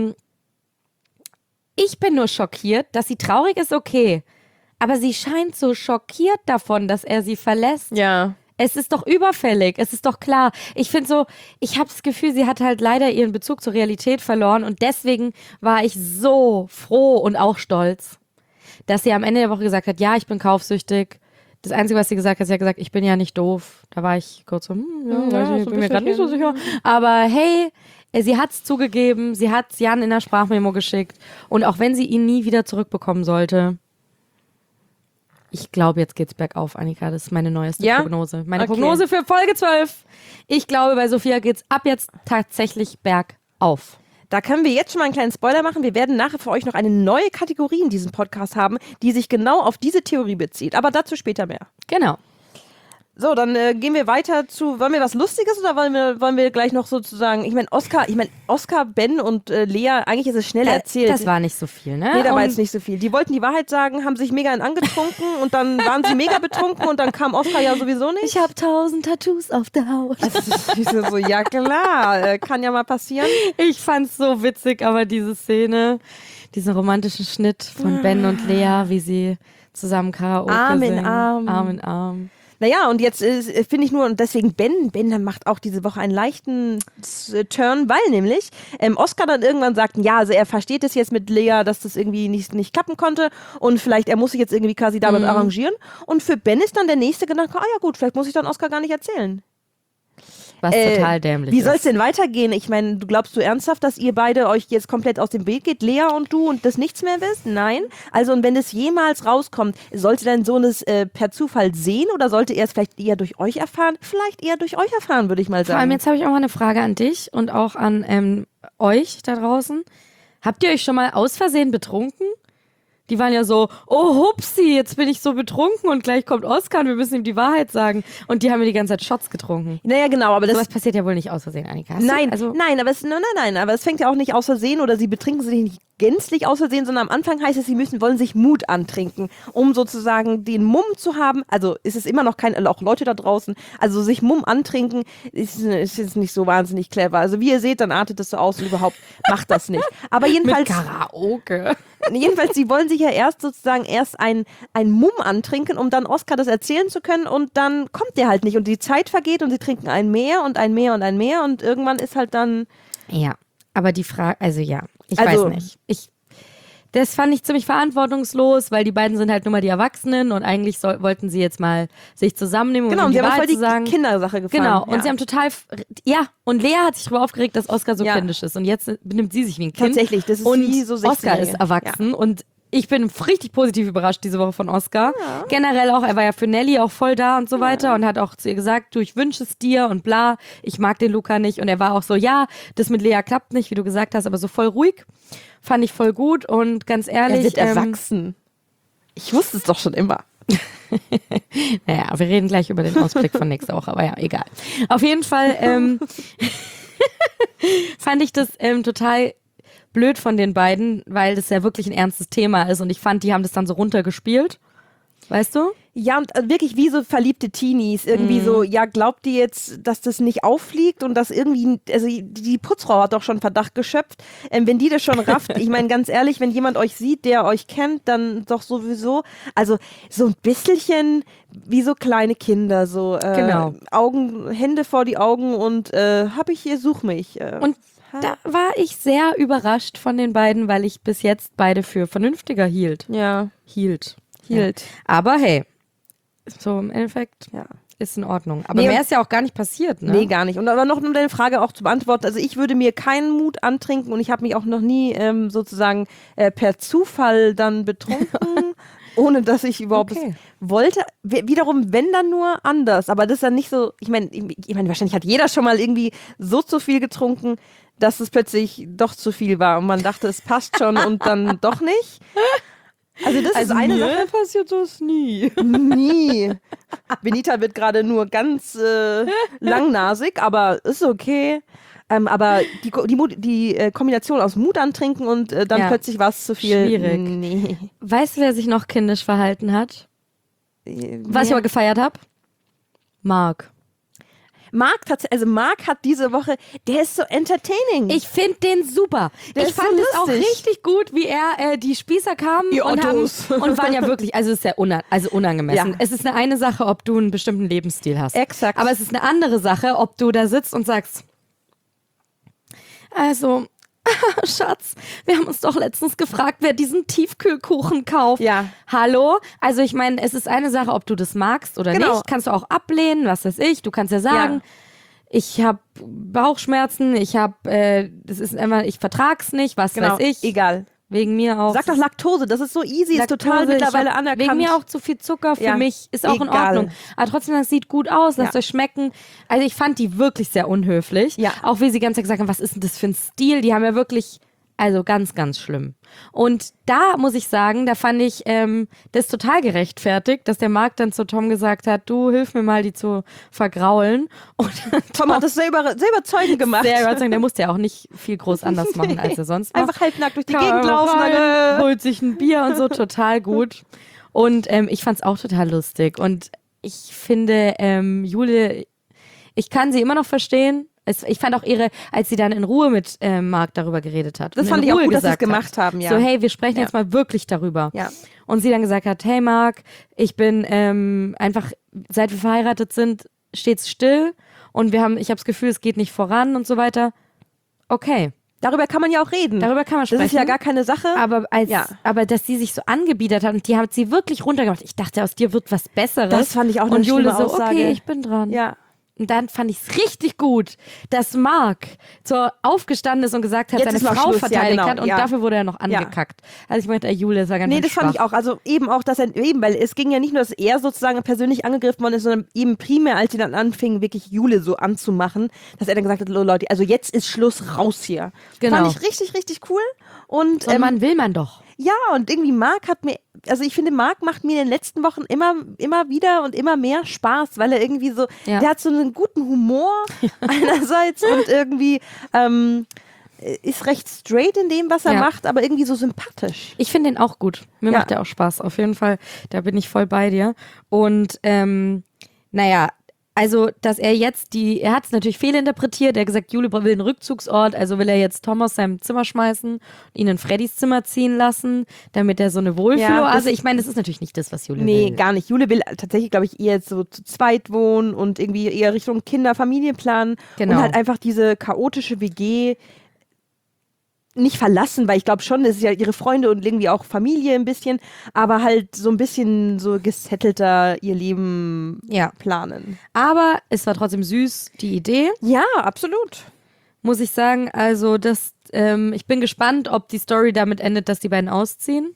S1: ich bin nur schockiert, dass sie traurig ist, okay. Aber sie scheint so schockiert davon, dass er sie verlässt.
S2: Ja.
S1: Es ist doch überfällig, es ist doch klar. Ich finde so, ich habe das Gefühl, sie hat halt leider ihren Bezug zur Realität verloren und deswegen war ich so froh und auch stolz, dass sie am Ende der Woche gesagt hat, ja, ich bin kaufsüchtig. Das Einzige, was sie gesagt hat, sie hat gesagt, ich bin ja nicht doof. Da war ich kurz so, ich bin mir gerade nicht so sicher. Aber hey, sie hat es zugegeben, sie hat es Jan in der Sprachmemo geschickt. Und auch wenn sie ihn nie wieder zurückbekommen sollte, ich glaube, jetzt geht's bergauf, Annika. Das ist meine neueste Prognose. Meine Prognose für Folge 12. Ich glaube, bei Sophia geht's ab jetzt tatsächlich bergauf.
S2: Da können wir jetzt schon mal einen kleinen Spoiler machen. Wir werden nachher für euch noch eine neue Kategorie in diesem Podcast haben, die sich genau auf diese Theorie bezieht. Aber dazu später mehr.
S1: Genau.
S2: So, dann gehen wir weiter zu, wollen wir was Lustiges oder wollen wir gleich noch sozusagen, ich meine, Oscar, Ben und Lea, eigentlich ist es schnell erzählt.
S1: Das war nicht so viel, ne?
S2: Nee, da war jetzt nicht so viel. Die wollten die Wahrheit sagen, haben sich mega angetrunken und dann waren sie mega betrunken und dann kam Oscar ja sowieso nicht.
S1: Ich habe 1000 Tattoos auf der Haut.
S2: Ich so, ja klar, kann ja mal passieren.
S1: Ich fand's so witzig, aber diese Szene, diesen romantischen Schnitt von Ben und Lea, wie sie zusammen Karaoke
S2: Arm in
S1: singen.
S2: Arm.
S1: Arm in Arm.
S2: Naja, und jetzt finde ich nur, und deswegen Ben macht auch diese Woche einen leichten Turn, weil nämlich Oscar dann irgendwann sagt, ja, also er versteht es jetzt mit Lea, dass das irgendwie nicht klappen konnte und vielleicht, er muss sich jetzt irgendwie quasi damit arrangieren. Und für Ben ist dann der nächste Gedanke, ja gut, vielleicht muss ich dann Oscar gar nicht erzählen.
S1: Was total dämlich
S2: Wie
S1: ist.
S2: soll es denn weitergehen? Ich meine, glaubst du ernsthaft, dass ihr beide euch jetzt komplett aus dem Weg geht, Lea und du, und das nichts mehr wisst? Nein. Also, und wenn es jemals rauskommt, sollte dein Sohn es per Zufall sehen oder sollte er es vielleicht eher durch euch erfahren? Vielleicht eher durch euch erfahren, würde ich mal sagen.
S1: Vor allem, jetzt habe ich auch mal eine Frage an dich und auch an euch da draußen. Habt ihr euch schon mal aus Versehen betrunken? Die waren ja so, oh hupsi, jetzt bin ich so betrunken und gleich kommt Oscar und wir müssen ihm die Wahrheit sagen. Und die haben mir die ganze Zeit Shots getrunken.
S2: Naja, genau, aber das...
S1: Sowas passiert ja wohl nicht aus Versehen, Annika.
S2: Nein, aber es fängt ja auch nicht aus Versehen oder sie betrinken sich nicht gänzlich aus Versehen, sondern am Anfang heißt es, sie wollen sich Mut antrinken, um sozusagen den Mumm zu haben. Also ist es immer noch auch Leute da draußen, also sich Mumm antrinken ist jetzt nicht so wahnsinnig clever. Also wie ihr seht, dann artet es so aus und überhaupt macht das nicht. Aber jedenfalls...
S1: Mit Karaoke.
S2: Jedenfalls, sie wollen sich ja erst ein Mumm antrinken, um dann Oscar das erzählen zu können und dann kommt der halt nicht und die Zeit vergeht und sie trinken ein mehr und ein mehr und ein mehr und irgendwann ist halt dann...
S1: Ja, aber die Frage, ich weiß nicht. Das fand ich ziemlich verantwortungslos, weil die beiden sind halt nur mal die Erwachsenen und eigentlich wollten sie jetzt mal sich zusammennehmen,
S2: um
S1: die
S2: die
S1: Wahrheit zu sagen.
S2: Kindersache gefahren.
S1: Genau, und
S2: ja.
S1: sie haben und Lea hat sich darüber aufgeregt, dass Oscar so kindisch ist und jetzt benimmt sie sich wie ein Kind.
S2: Tatsächlich, das ist
S1: und
S2: wie so 16-Jährige.
S1: Oscar ist erwachsen und ich bin richtig positiv überrascht diese Woche von Oscar. Ja. Generell auch, er war ja für Nelly auch voll da und so weiter und hat auch zu ihr gesagt, du, ich wünsche es dir und bla, ich mag den Luca nicht. Und er war auch so, ja, das mit Lea klappt nicht, wie du gesagt hast, aber so voll ruhig. Fand ich voll gut und ganz ehrlich.
S2: Er wird erwachsen. Ich wusste es doch schon immer.
S1: Naja, wir reden gleich über den Ausblick von nächster Woche, aber ja, egal. Auf jeden Fall fand ich das total blöd von den beiden, weil das ja wirklich ein ernstes Thema ist und ich fand, die haben das dann so runtergespielt. Weißt du?
S2: Ja, und wirklich wie so verliebte Teenies. Irgendwie so, ja, glaubt ihr jetzt, dass das nicht auffliegt und dass irgendwie, also die Putzfrau hat doch schon Verdacht geschöpft. Wenn die das schon rafft, ich meine, ganz ehrlich, wenn jemand euch sieht, der euch kennt, dann doch sowieso, also so ein bisschen wie so kleine Kinder, so
S1: genau.
S2: Hände vor die Augen und such mich.
S1: Und da war ich sehr überrascht von den beiden, weil ich bis jetzt beide für vernünftiger hielt.
S2: Ja.
S1: Hielt. Ja. Aber hey, so im Endeffekt ist in Ordnung. Aber mehr ist ja auch gar nicht passiert, ne?
S2: Nee, gar nicht. Und aber noch um deine Frage auch zu beantworten, also ich würde mir keinen Mut antrinken und ich habe mich auch noch nie sozusagen per Zufall dann betrunken, ohne dass ich überhaupt es wollte. Wiederum, wenn dann nur anders. Aber das ist dann nicht so, ich meine, wahrscheinlich hat jeder schon mal irgendwie so zu viel getrunken, dass es plötzlich doch zu viel war und man dachte, es passt schon und dann doch nicht. Also das ist eine Sache.
S1: Passiert das nie.
S2: Nie. Benita wird gerade nur ganz langnasig, aber ist okay. Aber die Kombination aus Mut antrinken und dann plötzlich war es zu viel.
S1: Schwierig.
S2: Nee.
S1: Weißt du, wer sich noch kindisch verhalten hat? Was ich aber gefeiert habe? Marc.
S2: Marc hat diese Woche, der ist so entertaining.
S1: Ich finde den super. Ich fand es auch richtig gut, wie er die Spießer kamen und waren ja wirklich, also es ist ja unangemessen. Ja. Es ist eine Sache, ob du einen bestimmten Lebensstil hast.
S2: Exakt.
S1: Aber es ist eine andere Sache, ob du da sitzt und sagst, also, Schatz, wir haben uns doch letztens gefragt, wer diesen Tiefkühlkuchen kauft.
S2: Ja.
S1: Hallo? Also ich meine, es ist eine Sache, ob du das magst oder nicht. Kannst du auch ablehnen, was weiß ich. Du kannst ja sagen, ich habe Bauchschmerzen, ich vertrag's nicht, was weiß ich.
S2: Egal.
S1: Wegen mir auch.
S2: Sag doch Laktose, das ist so easy, ist total mittlerweile anerkannt.
S1: Wegen mir auch zu viel Zucker für mich, ist auch in Ordnung. Aber trotzdem, das sieht gut aus, lasst euch schmecken. Also ich fand die wirklich sehr unhöflich.
S2: Ja.
S1: Auch wie sie die ganze Zeit gesagt haben, was ist denn das für ein Stil? Die haben ja wirklich Also ganz, ganz schlimm. Und da muss ich sagen, da fand ich das total gerechtfertigt, dass der Marc dann zu Tom gesagt hat, du hilf mir mal, die zu vergraulen. Und
S2: Tom hat das sehr überzeugend gemacht.
S1: Sehr überzeugend. Der musste ja auch nicht viel groß anders machen, als er sonst macht.
S2: Einfach halbnackt durch die Gegend laufen.
S1: Holt sich ein Bier und so, total gut. Und ich fand's auch total lustig. Und ich finde, Jule, ich kann sie immer noch verstehen. Ich fand auch als sie dann in Ruhe mit Marc darüber geredet hat.
S2: Das fand ich auch gut, dass sie es gemacht haben, ja.
S1: So, hey, wir sprechen jetzt mal wirklich darüber.
S2: Ja.
S1: Und sie dann gesagt hat, hey Marc, ich bin einfach, seit wir verheiratet sind, steht's still und ich habe das Gefühl, es geht nicht voran und so weiter. Okay.
S2: Darüber kann man ja auch reden.
S1: Darüber kann man sprechen.
S2: Das ist ja gar keine Sache.
S1: Aber dass sie sich so angebiedert hat und die hat sie wirklich runtergemacht. Ich dachte, aus dir wird was Besseres.
S2: Das fand ich auch eine
S1: und Jule
S2: schlimme
S1: so,
S2: Aussage.
S1: okay, ich bin dran.
S2: Ja.
S1: Und dann fand ich es richtig gut, dass Marc aufgestanden ist und gesagt hat,
S2: Jetzt
S1: seine
S2: ist mal
S1: Frau
S2: Schluss,
S1: verteidigt hat und
S2: ja.
S1: dafür wurde er noch angekackt. Also ich meinte, Jule ist ja ganz schön
S2: das fand ich auch. Also eben auch, dass weil es ging ja nicht nur, dass er sozusagen persönlich angegriffen worden ist, sondern eben primär, als sie dann anfingen, wirklich Jule so anzumachen, dass er dann gesagt hat, Leute, also jetzt ist Schluss, raus hier.
S1: Genau.
S2: Fand ich richtig, richtig cool. Und
S1: so man will man doch.
S2: ja, und irgendwie ich finde, Marc macht mir in den letzten Wochen immer wieder und immer mehr Spaß, weil er irgendwie so, der hat so einen guten Humor einerseits und irgendwie ist recht straight in dem, was er macht, aber irgendwie so sympathisch.
S1: Ich finde ihn auch gut. Mir macht er auch Spaß. Auf jeden Fall, da bin ich voll bei dir. Und also, dass er hat es natürlich fehlinterpretiert. Er hat gesagt, Jule will einen Rückzugsort, also will er jetzt Tom aus seinem Zimmer schmeißen und ihn in Freddys Zimmer ziehen lassen, damit er so eine Wohlfühloase. Ich meine, das ist natürlich nicht das, was Jule will.
S2: Nee, gar nicht. Jule will tatsächlich, glaube ich, eher so zu zweit wohnen und irgendwie eher Richtung Kinder, Familie planen.
S1: Genau.
S2: Und halt einfach diese chaotische WG nicht verlassen, weil ich glaube schon, das ist ja ihre Freunde und irgendwie auch Familie ein bisschen, aber halt so ein bisschen so gesettelter ihr Leben planen.
S1: Aber es war trotzdem süß, die Idee.
S2: Ja, absolut.
S1: Muss ich sagen, also ich bin gespannt, ob die Story damit endet, dass die beiden ausziehen.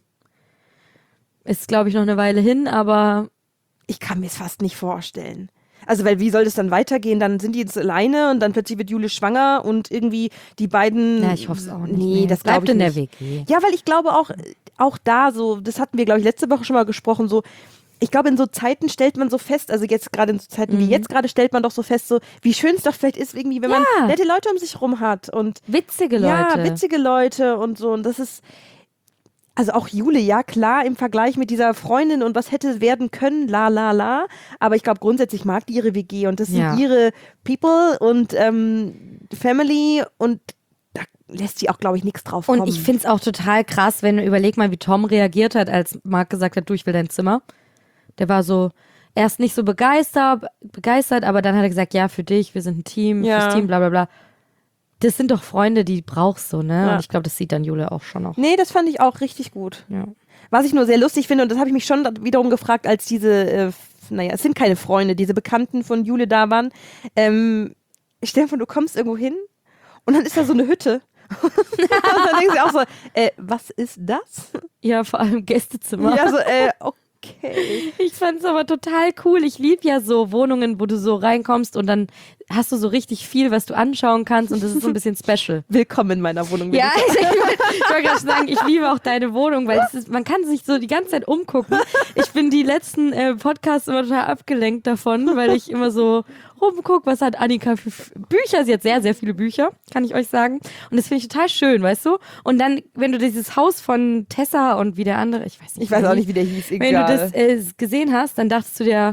S1: Ist, glaube ich, noch eine Weile hin, aber
S2: ich kann mir es fast nicht vorstellen. Also, weil wie soll das dann weitergehen? Dann sind die jetzt alleine und dann plötzlich wird Jule schwanger und irgendwie die beiden...
S1: Ja, ich hoffe es auch nicht.
S2: Nee, das
S1: bleibt
S2: in
S1: der WG.
S2: Ja, weil ich glaube auch da so, das hatten wir, glaube ich, letzte Woche schon mal gesprochen, so, ich glaube, in so Zeiten stellt man so fest, also jetzt gerade in so Zeiten wie jetzt gerade, stellt man doch so fest, so, wie schön es doch vielleicht ist, irgendwie, wenn man nette Leute um sich rum hat und
S1: witzige Leute.
S2: Ja, witzige Leute und so. Und das ist... Also auch Jule, ja klar, im Vergleich mit dieser Freundin und was hätte werden können, aber ich glaube grundsätzlich mag die ihre WG und das sind ihre People und Family und da lässt sie auch, glaube ich, nichts drauf kommen.
S1: Und ich finde es auch total krass, wenn du überleg mal, wie Tom reagiert hat, als Marc gesagt hat, du, ich will dein Zimmer. Der war so erst nicht so begeistert, aber dann hat er gesagt, ja, für dich, wir sind ein Team, fürs Team, bla bla bla. Das sind doch Freunde, die brauchst du, ne?
S2: Ja.
S1: Und ich glaube, das sieht dann Jule auch schon noch.
S2: Nee, das fand ich auch richtig gut.
S1: Ja.
S2: Was ich nur sehr lustig finde, und das habe ich mich schon wiederum gefragt, als diese, es sind keine Freunde, diese Bekannten von Jule da waren. Stell dir vor, du kommst irgendwo hin und dann ist da so eine Hütte. Und dann denken sie auch so, was ist das?
S1: Ja, vor allem Gästezimmer.
S2: Ja, so, okay.
S1: Ich fand's aber total cool. Ich liebe ja so Wohnungen, wo du so reinkommst und dann hast du so richtig viel, was du anschauen kannst und das ist so ein bisschen special.
S2: Willkommen in meiner Wohnung.
S1: Ja, also ich wollte gerade sagen, ich liebe auch deine Wohnung, weil man kann sich so die ganze Zeit umgucken. Ich bin die letzten Podcasts immer total abgelenkt davon, weil ich immer so rumgucke, was hat Annika für Bücher. Sie hat sehr, sehr viele Bücher, kann ich euch sagen. Und das finde ich total schön, weißt du? Und dann, wenn du dieses Haus von Tessa und wie der andere, ich weiß nicht.
S2: Ich weiß auch nicht, wie der hieß, egal.
S1: Wenn du das gesehen hast, dann dachtest du dir,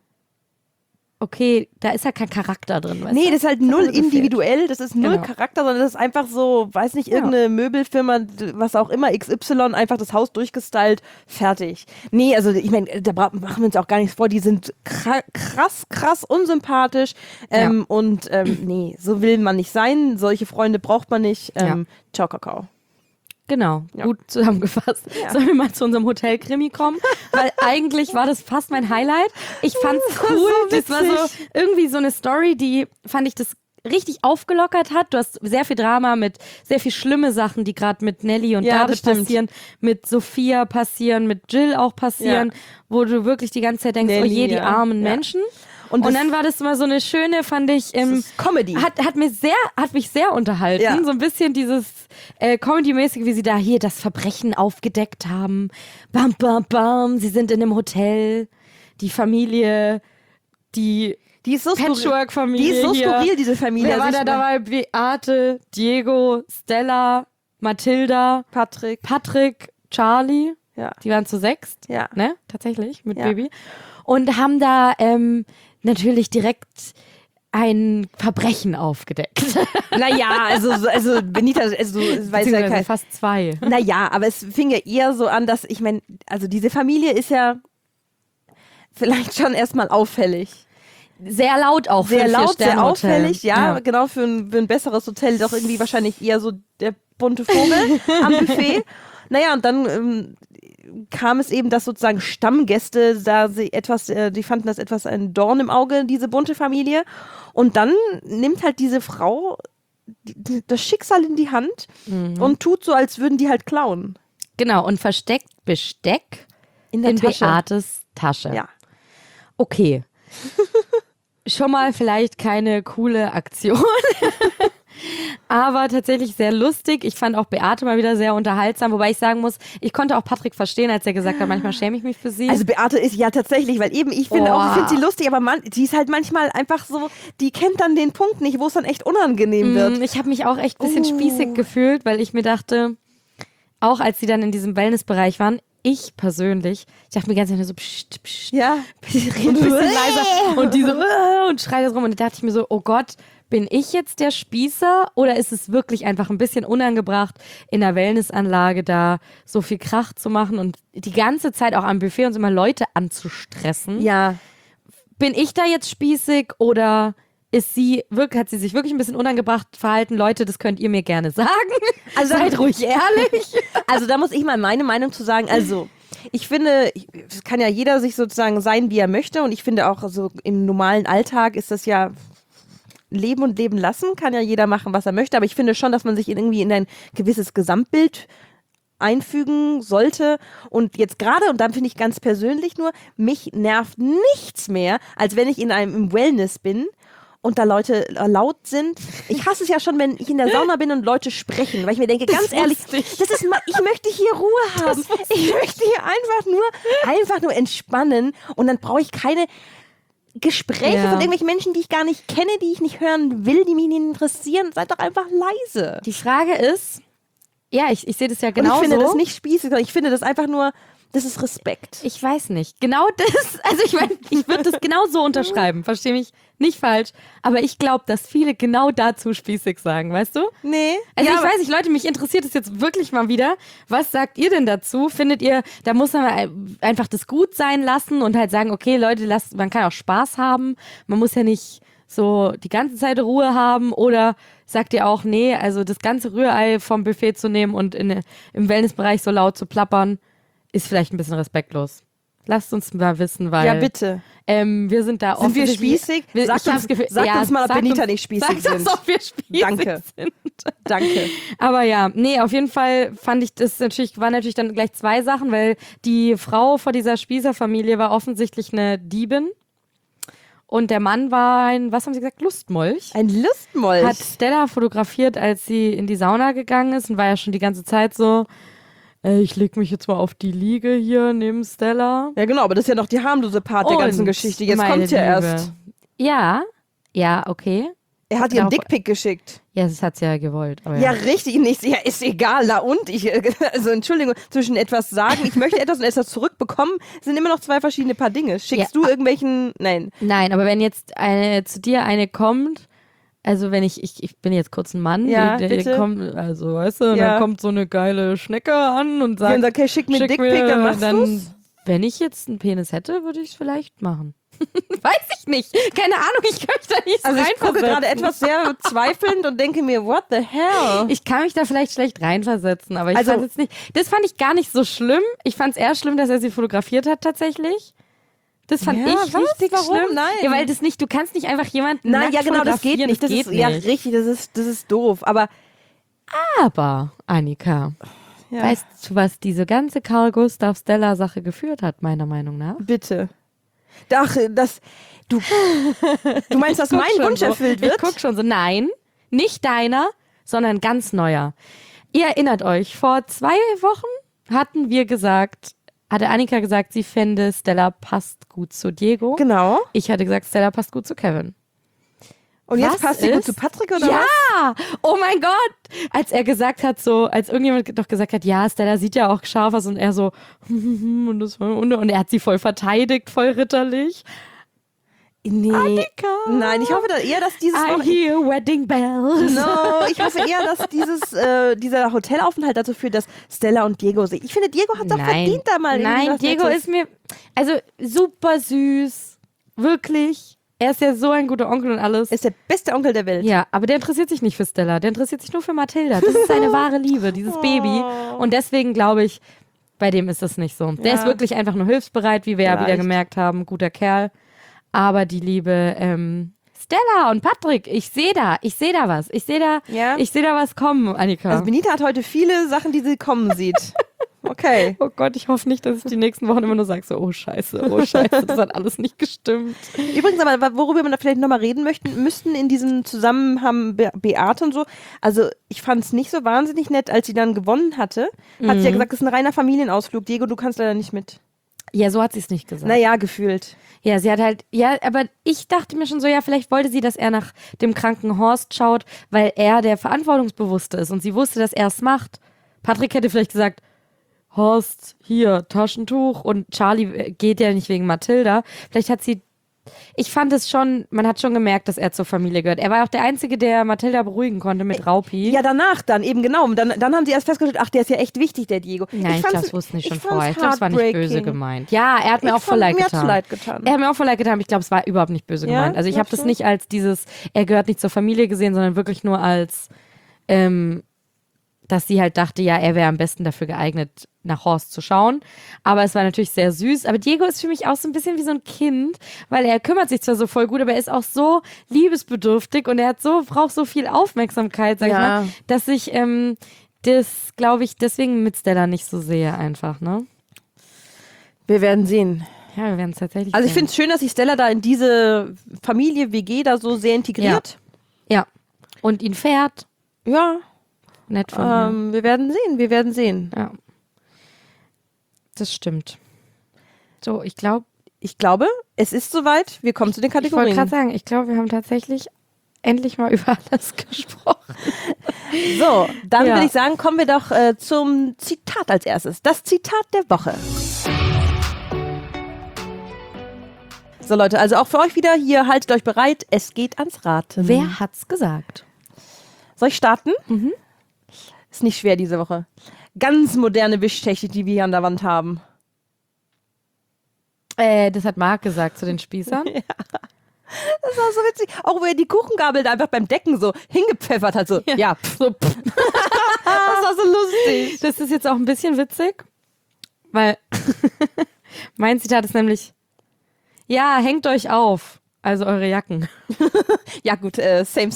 S1: okay, da ist ja kein Charakter drin. Weißt du?
S2: Das ist halt null individuell, das ist null Charakter, sondern das ist einfach so, weiß nicht, irgendeine Möbelfirma, was auch immer, XY, einfach das Haus durchgestylt, fertig. Nee, also ich meine, da machen wir uns auch gar nichts vor, die sind krass unsympathisch und nee, so will man nicht sein, solche Freunde braucht man nicht. Ciao, Kakao.
S1: Genau, gut zusammengefasst. Ja. Sollen wir mal zu unserem Hotel-Krimi kommen? Weil eigentlich war das fast mein Highlight. Ich fand's cool. Das war so irgendwie so eine Story, die fand ich das richtig aufgelockert hat. Du hast sehr viel Drama mit sehr viel schlimme Sachen, die gerade mit Nelly und David passieren, mit Sophia passieren, mit Jill auch passieren, wo du wirklich die ganze Zeit denkst, Nelly, oh je, die armen Menschen.
S2: Und
S1: dann war das immer so eine schöne, fand ich,
S2: das ist Comedy.
S1: Hat mich sehr unterhalten.
S2: Ja.
S1: So ein bisschen dieses Comedy-mäßige, wie sie da hier das Verbrechen aufgedeckt haben. Bam, bam, bam. Sie sind in einem Hotel. Die Familie, die
S2: ist so
S1: Patchwork-Familie.
S2: Die ist so
S1: hier.
S2: skurril, diese Familie.
S1: Wer war da dabei? Beate, Diego, Stella, Mathilda, Patrick, Charlie.
S2: Ja.
S1: Die waren zu sechst.
S2: Ja.
S1: Ne? Tatsächlich, mit Baby. Und haben da natürlich direkt ein Verbrechen aufgedeckt.
S2: Naja, also Benita, weiß ja kein...
S1: fast 2.
S2: Naja, aber es fing ja eher so an, dass, ich meine, also diese Familie ist ja vielleicht schon erstmal auffällig.
S1: Sehr laut auch.
S2: Sehr
S1: für ein
S2: laut, sehr
S1: Vier-Sterne-Hotel.
S2: auffällig, ja, genau, für ein besseres Hotel doch irgendwie wahrscheinlich eher so der bunte Vogel am Buffet. Naja, und dann kam es eben, dass sozusagen Stammgäste die fanden das etwas ein Dorn im Auge, diese bunte Familie. Und dann nimmt halt diese Frau das Schicksal in die Hand und tut so, als würden die halt klauen.
S1: Genau, und versteckt Besteck
S2: In der Tasche.
S1: Beates Tasche.
S2: Ja.
S1: Okay. Schon mal vielleicht keine coole Aktion. Aber tatsächlich sehr lustig. Ich fand auch Beate mal wieder sehr unterhaltsam, wobei ich sagen muss, ich konnte auch Patrick verstehen, als er gesagt hat, manchmal schäme ich mich für sie.
S2: Also Beate ist ja tatsächlich, weil eben, ich finde sie lustig, aber sie ist halt manchmal einfach so, die kennt dann den Punkt nicht, wo es dann echt unangenehm wird.
S1: Ich habe mich auch echt ein bisschen spießig gefühlt, weil ich mir dachte, auch als sie dann in diesem Wellnessbereich waren, ich persönlich, ich dachte mir ganz nur so, pst, pst,
S2: ja.
S1: red ein bisschen leiser und die so, und schreit das rum und da dachte ich mir so, oh Gott, bin ich jetzt der Spießer oder ist es wirklich einfach ein bisschen unangebracht, in der Wellnessanlage da so viel Krach zu machen und die ganze Zeit auch am Buffet uns immer Leute anzustressen?
S2: Ja.
S1: Bin ich da jetzt spießig oder hat sie sich wirklich ein bisschen unangebracht verhalten? Leute, das könnt ihr mir gerne sagen. Also seid ruhig ehrlich.
S2: Also da muss ich mal meine Meinung zu sagen. Also ich finde, es kann ja jeder sich sozusagen sein, wie er möchte und ich finde auch so im normalen Alltag ist das ja leben und leben lassen, kann ja jeder machen, was er möchte, aber ich finde schon, dass man sich irgendwie in ein gewisses Gesamtbild einfügen sollte und jetzt gerade, und dann finde ich ganz persönlich nur, mich nervt nichts mehr, als wenn ich im Wellness bin und da Leute laut sind. Ich hasse es ja schon, wenn ich in der Sauna bin und Leute sprechen, weil ich mir denke, ganz ehrlich, ich möchte hier Ruhe haben. Ich möchte hier einfach nur entspannen und dann brauche ich keine Gespräche von irgendwelchen Menschen, die ich gar nicht kenne, die ich nicht hören will, die mich nicht interessieren. Seid doch einfach leise.
S1: Die Frage ist, ja, ich sehe das ja genauso.
S2: Und ich finde das nicht spießig, sondern ich finde das einfach nur, das ist Respekt.
S1: Ich weiß nicht. Genau das, also ich meine, ich würde das genau so unterschreiben, verstehe mich nicht falsch, aber ich glaube, dass viele genau dazu spießig sagen, weißt du?
S2: Nee.
S1: Also ich weiß nicht, Leute, mich interessiert es jetzt wirklich mal wieder. Was sagt ihr denn dazu? Findet ihr, da muss man einfach das gut sein lassen und halt sagen, okay, Leute, man kann auch Spaß haben, man muss ja nicht so die ganze Zeit Ruhe haben, oder sagt ihr auch, nee, also das ganze Rührei vom Buffet zu nehmen und im Wellnessbereich so laut zu plappern, ist vielleicht ein bisschen respektlos. Lasst uns mal wissen, weil...
S2: Ja, bitte.
S1: Wir sind da
S2: Sind wir spießig? Sagt uns mal, ob Benita nicht spießig sind.
S1: Sagt uns, ob wir spießig sind.
S2: Danke.
S1: Aber ja, nee, auf jeden Fall fand ich das waren natürlich dann gleich zwei Sachen, weil die Frau vor dieser Spießerfamilie war offensichtlich eine Diebin. Und der Mann war was haben sie gesagt, Lustmolch.
S2: Ein Lustmolch?
S1: Hat Stella fotografiert, als sie in die Sauna gegangen ist und war ja schon die ganze Zeit so, ich leg mich jetzt mal auf die Liege hier neben Stella.
S2: Ja genau, aber das ist ja noch die harmlose Part der ganzen Geschichte. Jetzt kommt's ja erst.
S1: Ja, okay.
S2: Er hat ihr einen Dickpick geschickt.
S1: Ja, das hat sie ja gewollt. Aber
S2: ja, richtig. Nicht. Ja, ist egal. Na und? Also Entschuldigung, zwischen etwas sagen, ich möchte etwas und etwas zurückbekommen, sind immer noch zwei verschiedene Paar Dinge. Schickst du irgendwelchen... Nein.
S1: Nein, aber wenn jetzt zu dir eine kommt, also wenn ich bin jetzt kurz ein Mann, der kommt, also weißt du, und dann kommt so eine geile Schnecke an und sagt,
S2: okay, schick mir einen Dickpick, dann machst du's?
S1: Wenn ich jetzt einen Penis hätte, würde ich es vielleicht machen. Weiß ich nicht. Keine Ahnung, ich kann mich da nicht so reinversetzen.
S2: Ich gucke gerade etwas sehr zweifelnd und denke mir, what the hell?
S1: Ich kann mich da vielleicht schlecht reinversetzen, aber fand jetzt nicht. Das fand ich gar nicht so schlimm. Ich fand es eher schlimm, dass er sie fotografiert hat tatsächlich. Das fand ich richtig schlimm.
S2: Nein.
S1: Ja, weil du kannst nicht einfach jemanden
S2: Nein, ja genau, das geht nicht.
S1: Das geht nicht.
S2: Ja, richtig, das ist doof. Aber
S1: Annika, weißt du, was diese ganze Carl Gustav Stella Sache geführt hat, meiner Meinung nach?
S2: Bitte. Ach, du meinst, dass mein Wunsch erfüllt wird?
S1: Ich guck schon so, nein, nicht deiner, sondern ganz neuer. Ihr erinnert euch, vor 2 Wochen hatte Annika gesagt, sie fände Stella passt gut zu Diego.
S2: Genau.
S1: Ich hatte gesagt, Stella passt gut zu Kevin.
S2: Und jetzt passt sie gut zu Patrick, oder was?
S1: Ja! Oh mein Gott! Als er gesagt hat, als irgendjemand doch gesagt hat, ja, Stella sieht ja auch scharf aus und er so, und er hat sie voll verteidigt, voll ritterlich.
S2: Nee.
S1: Annika!
S2: Nein, ich hoffe eher, dass dieses
S1: I hear wedding bells.
S2: No, ich hoffe eher, dass dieser Hotelaufenthalt dazu führt, dass Stella und Diego sich. Ich finde, Diego hat doch verdient da mal.
S1: Nein, Diego ist mir, also super süß. Wirklich. Er ist ja so ein guter Onkel und alles.
S2: Er ist der beste Onkel der Welt.
S1: Ja, aber der interessiert sich nicht für Stella. Der interessiert sich nur für Mathilda. Das ist seine wahre Liebe, dieses Baby. Und deswegen glaube ich, bei dem ist das nicht so. Der ist wirklich einfach nur hilfsbereit, wie wir ja wieder gemerkt haben. Guter Kerl. Aber die Liebe Stella und Patrick, ich sehe da was. Ich sehe da was kommen, Annika.
S2: Also Benita hat heute viele Sachen, die sie kommen sieht. Okay.
S1: Oh Gott, ich hoffe nicht, dass ich die nächsten Wochen immer nur sage, so, oh Scheiße, das hat alles nicht gestimmt.
S2: Übrigens, aber worüber wir da vielleicht nochmal reden müssten in diesem Zusammenhang Beate und so, also ich fand es nicht so wahnsinnig nett, als sie dann gewonnen hatte, hat sie ja gesagt, das ist ein reiner Familienausflug. Diego, du kannst leider nicht mit.
S1: Ja, so hat sie es nicht gesagt.
S2: Naja, gefühlt.
S1: Ja, sie hat halt, aber ich dachte mir schon so, ja, vielleicht wollte sie, dass er nach dem kranken Horst schaut, weil er der Verantwortungsbewusste ist und sie wusste, dass er es macht. Patrick hätte vielleicht gesagt, Horst, hier, Taschentuch und Charlie geht ja nicht wegen Mathilda. Vielleicht hat sie, ich fand es schon, man hat schon gemerkt, dass er zur Familie gehört. Er war auch der Einzige, der Mathilda beruhigen konnte mit Raupi.
S2: Ja, danach dann eben genau. Dann haben sie erst festgestellt, ach, der ist ja echt wichtig, der Diego.
S1: Nein, ich glaube, das wusste nicht schon vorher. Ich glaube, es war nicht böse gemeint. Ja, er hat mir auch voll leid getan. Er hat mir auch voll leid getan, aber ich glaube, es war überhaupt nicht böse gemeint. Also ich habe das nicht als er gehört nicht zur Familie gesehen, sondern wirklich nur als, dass sie halt dachte, ja, er wäre am besten dafür geeignet, nach Horst zu schauen. Aber es war natürlich sehr süß. Aber Diego ist für mich auch so ein bisschen wie so ein Kind, weil er kümmert sich zwar so voll gut, aber er ist auch so liebesbedürftig und er braucht so viel Aufmerksamkeit, sag ich mal, dass ich das, glaube ich, deswegen mit Stella nicht so sehe einfach, ne?
S2: Wir werden sehen.
S1: Ja, wir werden es tatsächlich
S2: Also ich finde es schön, dass sich Stella da in diese Familie, WG da so sehr integriert.
S1: Ja. Und ihn fährt.
S2: Ja.
S1: Nett von mir.
S2: Wir werden sehen.
S1: Ja. Das stimmt. So, ich glaube,
S2: es ist soweit. Wir kommen zu den Kategorien.
S1: Ich wollte gerade sagen, ich glaube, wir haben tatsächlich endlich mal über alles gesprochen.
S2: So, dann würde ich sagen, kommen wir doch zum Zitat als erstes. Das Zitat der Woche. So Leute, also auch für euch wieder hier, haltet euch bereit, es geht ans Raten.
S1: Wer hat's gesagt?
S2: Soll ich starten? Mhm. Ist nicht schwer diese Woche. Ganz moderne Wischtechnik, die wir hier an der Wand haben.
S1: Das hat Marc gesagt zu den Spießern.
S2: Ja. Das war so witzig. Auch wo er die Kuchengabel da einfach beim Decken so hingepfeffert hat. So, ja. So, das war so lustig.
S1: Das ist jetzt auch ein bisschen witzig, weil mein Zitat ist nämlich, ja, hängt euch auf. Also eure Jacken.
S2: Ja gut, same.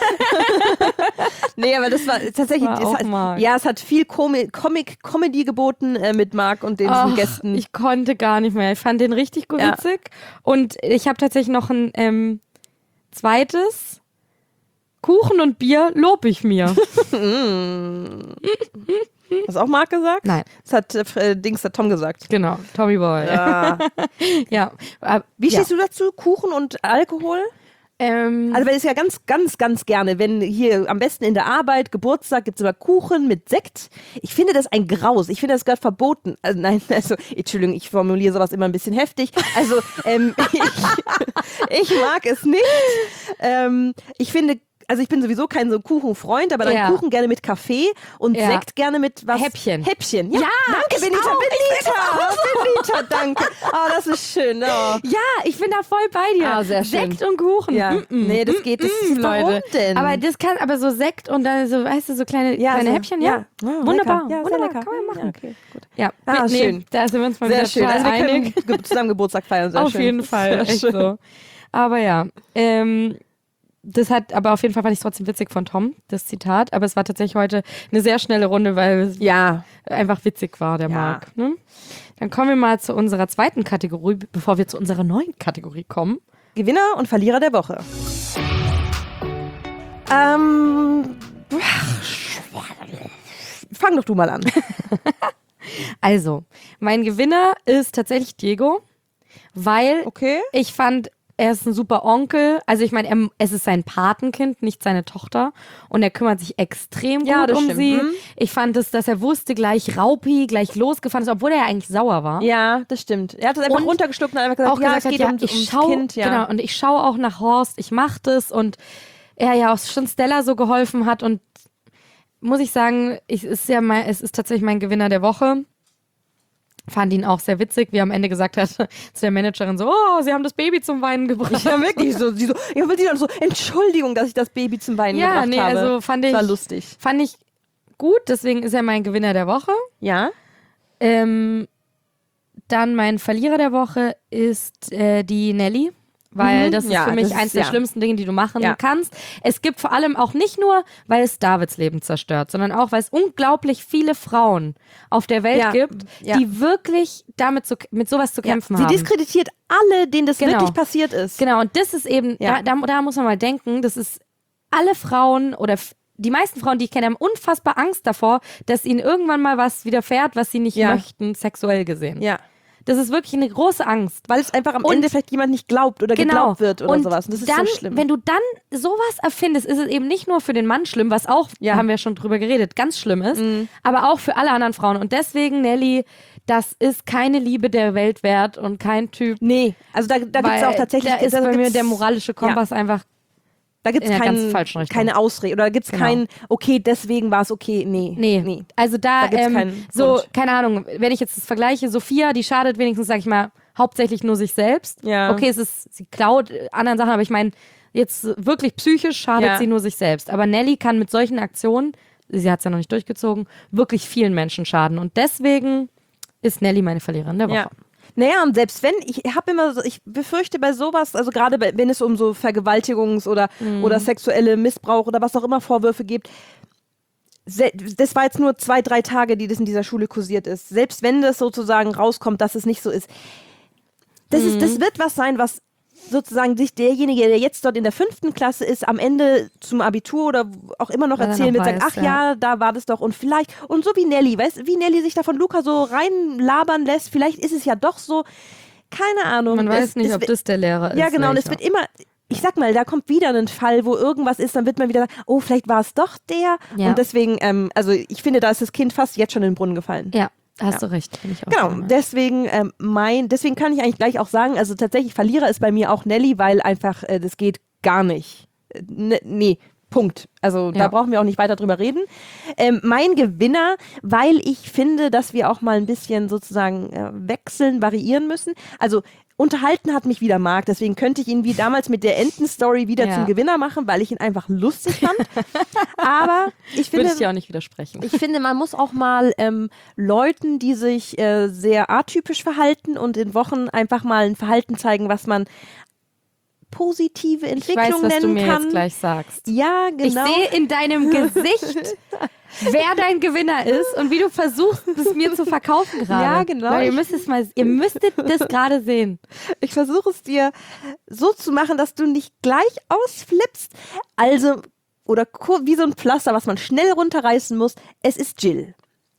S2: Nee, aber das war tatsächlich, es hat viel Comedy geboten mit Marc und den Gästen.
S1: Ich konnte gar nicht mehr. Ich fand den richtig gut witzig. Und ich habe tatsächlich noch ein zweites. Kuchen und Bier lob ich mir.
S2: Hast du auch Marc gesagt?
S1: Nein.
S2: Das hat Tom gesagt.
S1: Genau, Tommy Boy.
S2: Ja.
S1: Ja.
S2: Wie stehst du dazu? Kuchen und Alkohol? Also weil es ja ganz gerne, wenn hier am besten in der Arbeit, Geburtstag, gibt es immer Kuchen mit Sekt. Ich finde das ein Graus. Ich finde, das gehört verboten. Also, Entschuldigung, ich formuliere sowas immer ein bisschen heftig. Also, ich mag es nicht. Ich finde, also ich bin sowieso kein so Kuchenfreund, aber dann Kuchen gerne mit Kaffee und Sekt gerne mit was?
S1: Häppchen.
S2: Ja, danke Benita. Benita, danke. Oh, das ist schön. Oh.
S1: Ja, ich bin da voll bei dir.
S2: Ah, sehr schön.
S1: Sekt und Kuchen.
S2: Ja. Nee, das geht, das ist
S1: Leute.
S2: Denn?
S1: Aber so Sekt und dann so, weißt du, so kleine Häppchen, ja.
S2: Oh,
S1: wunderbar.
S2: Ja,
S1: wunderbar.
S2: Lecker.
S1: Kann man machen.
S2: Ja, okay, gut.
S1: Ja,
S2: schön.
S1: Da sind wir uns mal
S2: sehr
S1: wieder
S2: schön.
S1: total
S2: Also wir
S1: einig.
S2: können zusammen Geburtstag feiern. Sehr
S1: Auf
S2: schön.
S1: jeden Fall, echt so. Aber ja, das hat, aber auf jeden Fall fand ich es trotzdem witzig von Tom, das Zitat. Aber es war tatsächlich heute eine sehr schnelle Runde, weil es einfach witzig war, der Marc. Ne? Dann kommen wir mal zu unserer zweiten Kategorie, bevor wir zu unserer neuen Kategorie kommen.
S2: Gewinner und Verlierer der Woche. Fang doch du mal an.
S1: Also, mein Gewinner ist tatsächlich Diego, weil ich fand, er ist ein super Onkel. Also ich meine, es ist sein Patenkind, nicht seine Tochter. Und er kümmert sich extrem gut um sie. Ich fand es, dass er wusste, gleich Raupi, gleich losgefahren ist, obwohl er ja eigentlich sauer war.
S2: Ja, das stimmt. Er hat es einfach runtergeschluckt und einfach gesagt, es geht ums Kind. Ja.
S1: Genau, und ich schaue auch nach Horst, ich mache das. Und er ja auch schon Stella so geholfen hat. Und muss ich sagen, es ist tatsächlich mein Gewinner der Woche. Fand ihn auch sehr witzig, wie er am Ende gesagt hat zu der Managerin so, sie haben das Baby zum Weinen gebracht.
S2: Ja, wirklich so. Sie dann so, Entschuldigung, dass ich das Baby zum Weinen gebracht habe. Ja,
S1: also fand ich,
S2: war lustig.
S1: Fand ich gut, deswegen ist er mein Gewinner der Woche.
S2: Ja.
S1: Dann mein Verlierer der Woche ist die Nelly. Weil das ist für mich eins der schlimmsten Dinge, die du machen kannst. Es gibt vor allem auch nicht nur, weil es Davids Leben zerstört, sondern auch, weil es unglaublich viele Frauen auf der Welt gibt, die wirklich mit sowas zu kämpfen haben.
S2: Sie diskreditiert alle, denen das wirklich passiert ist.
S1: Genau, und das ist eben, da muss man mal denken, das ist alle Frauen oder die meisten Frauen, die ich kenne, haben unfassbar Angst davor, dass ihnen irgendwann mal was widerfährt, was sie nicht möchten, sexuell gesehen.
S2: Ja.
S1: Das ist wirklich eine große Angst.
S2: Weil es einfach am Ende vielleicht jemand nicht glaubt oder geglaubt wird oder sowas. Und das ist
S1: dann,
S2: so schlimm.
S1: Wenn du dann sowas erfindest, ist es eben nicht nur für den Mann schlimm, was auch, haben wir schon drüber geredet, ganz schlimm ist, aber auch für alle anderen Frauen. Und deswegen, Nelly, das ist keine Liebe der Welt wert und kein Typ.
S2: Nee, also da gibt es auch tatsächlich...
S1: Da ist bei mir der moralische Kompass einfach...
S2: Da gibt es keine Ausrede oder da gibt es kein, okay, deswegen war es okay. Nee.
S1: Also da keine Ahnung, wenn ich jetzt das vergleiche, Sophia, die schadet wenigstens, sag ich mal, hauptsächlich nur sich selbst.
S2: Ja.
S1: Okay, sie klaut anderen Sachen, aber ich meine, jetzt wirklich psychisch schadet sie nur sich selbst. Aber Nelly kann mit solchen Aktionen, sie hat es ja noch nicht durchgezogen, wirklich vielen Menschen schaden. Und deswegen ist Nelly meine Verliererin der Woche.
S2: Ja. Naja, und selbst wenn, ich befürchte bei sowas, also gerade wenn es um so Vergewaltigungs- oder sexuelle Missbrauch oder was auch immer Vorwürfe gibt, das war jetzt nur 2-3 Tage, die das in dieser Schule kursiert ist. Selbst wenn das sozusagen rauskommt, dass es nicht so ist. Das wird was sein, was sozusagen sich derjenige, der jetzt dort in der 5. Klasse ist, am Ende zum Abitur oder auch immer noch erzählen wird, sagen, ach ja, da war das doch und vielleicht, und so wie Nelly, weißt du, wie Nelly sich da von Luca so reinlabern lässt, vielleicht ist es ja doch so, keine Ahnung.
S1: Man weiß nicht, ob das der Lehrer ist.
S2: Ja, genau, und es wird immer, ich sag mal, da kommt wieder ein Fall, wo irgendwas ist, dann wird man wieder sagen, oh, vielleicht war es doch der. Ja. Und deswegen, also ich finde, da ist das Kind fast jetzt schon in den Brunnen gefallen.
S1: Ja. Hast du recht. Finde ich auch
S2: genau, deswegen kann ich eigentlich gleich auch sagen, also tatsächlich Verlierer ist bei mir auch Nelly, weil einfach das geht gar nicht. Nee, Punkt. Also da brauchen wir auch nicht weiter drüber reden. Mein Gewinner, weil ich finde, dass wir auch mal ein bisschen sozusagen wechseln, variieren müssen. Also unterhalten hat mich wieder Marc, deswegen könnte ich ihn wie damals mit der Entenstory wieder zum Gewinner machen, weil ich ihn einfach lustig fand. Aber ich finde...
S1: Würde ich dir auch nicht widersprechen.
S2: Ich finde, man muss auch mal Leuten, die sich sehr atypisch verhalten und in Wochen einfach mal ein Verhalten zeigen, was man positive Entwicklung nennen kann.
S1: Ich weiß, was du mir jetzt gleich sagst.
S2: Ja, genau.
S1: Ich sehe in deinem Gesicht, wer dein Gewinner ist und wie du versuchst, es mir zu verkaufen gerade.
S2: Ja, genau.
S1: Weil ihr müsstet das gerade sehen.
S2: Ich versuche es dir so zu machen, dass du nicht gleich ausflippst. Also, oder wie so ein Pflaster, was man schnell runterreißen muss. Es ist Jill.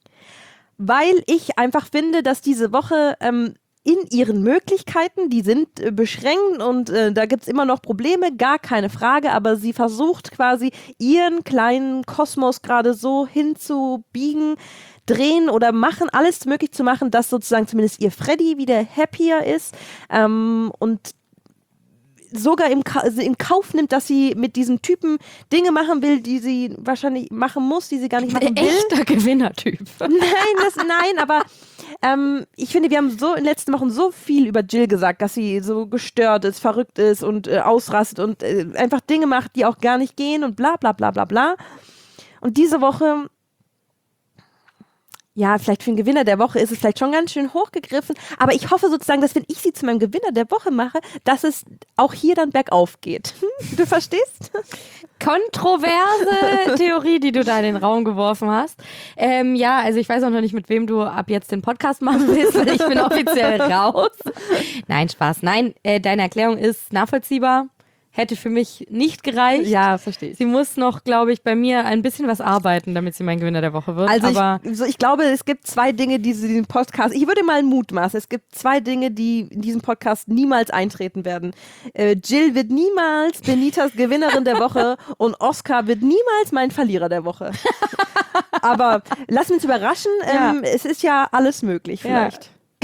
S2: Weil ich einfach finde, dass diese Woche in ihren Möglichkeiten, die sind beschränkt und da gibt es immer noch Probleme, gar keine Frage, aber sie versucht quasi ihren kleinen Kosmos gerade so hinzubiegen, drehen oder machen, alles möglich zu machen, dass sozusagen zumindest ihr Freddy wieder happier ist und sogar in Kauf nimmt, dass sie mit diesem Typen Dinge machen will, die sie wahrscheinlich machen muss, die sie gar nicht machen will.
S1: Echter Gewinnertyp.
S2: Nein, aber ich finde, wir haben so in den letzten Wochen so viel über Jill gesagt, dass sie so gestört ist, verrückt ist und ausrastet und einfach Dinge macht, die auch gar nicht gehen und bla bla bla bla bla. Und diese Woche ja, vielleicht für den Gewinner der Woche ist es vielleicht schon ganz schön hochgegriffen, aber ich hoffe sozusagen, dass wenn ich sie zu meinem Gewinner der Woche mache, dass es auch hier dann bergauf geht. Du verstehst?
S1: Kontroverse Theorie, die du da in den Raum geworfen hast. Ja, also ich weiß auch noch nicht, mit wem du ab jetzt den Podcast machen willst, weil ich bin offiziell raus. Nein, Spaß. Nein, deine Erklärung ist nachvollziehbar. Hätte für mich nicht gereicht.
S2: Ja, verstehe ich.
S1: Sie muss noch, glaube ich, bei mir ein bisschen was arbeiten, damit sie mein Gewinner der Woche wird.
S2: Also
S1: aber
S2: ich glaube, es gibt 2 Dinge, die sie diesen Podcast, ich würde mal mutmaßen, es gibt 2 Dinge, die in diesem Podcast niemals eintreten werden. Jill wird niemals Benitas Gewinnerin der Woche und Oscar wird niemals mein Verlierer der Woche. Aber lass uns überraschen, es ist ja alles möglich vielleicht.
S1: Ja.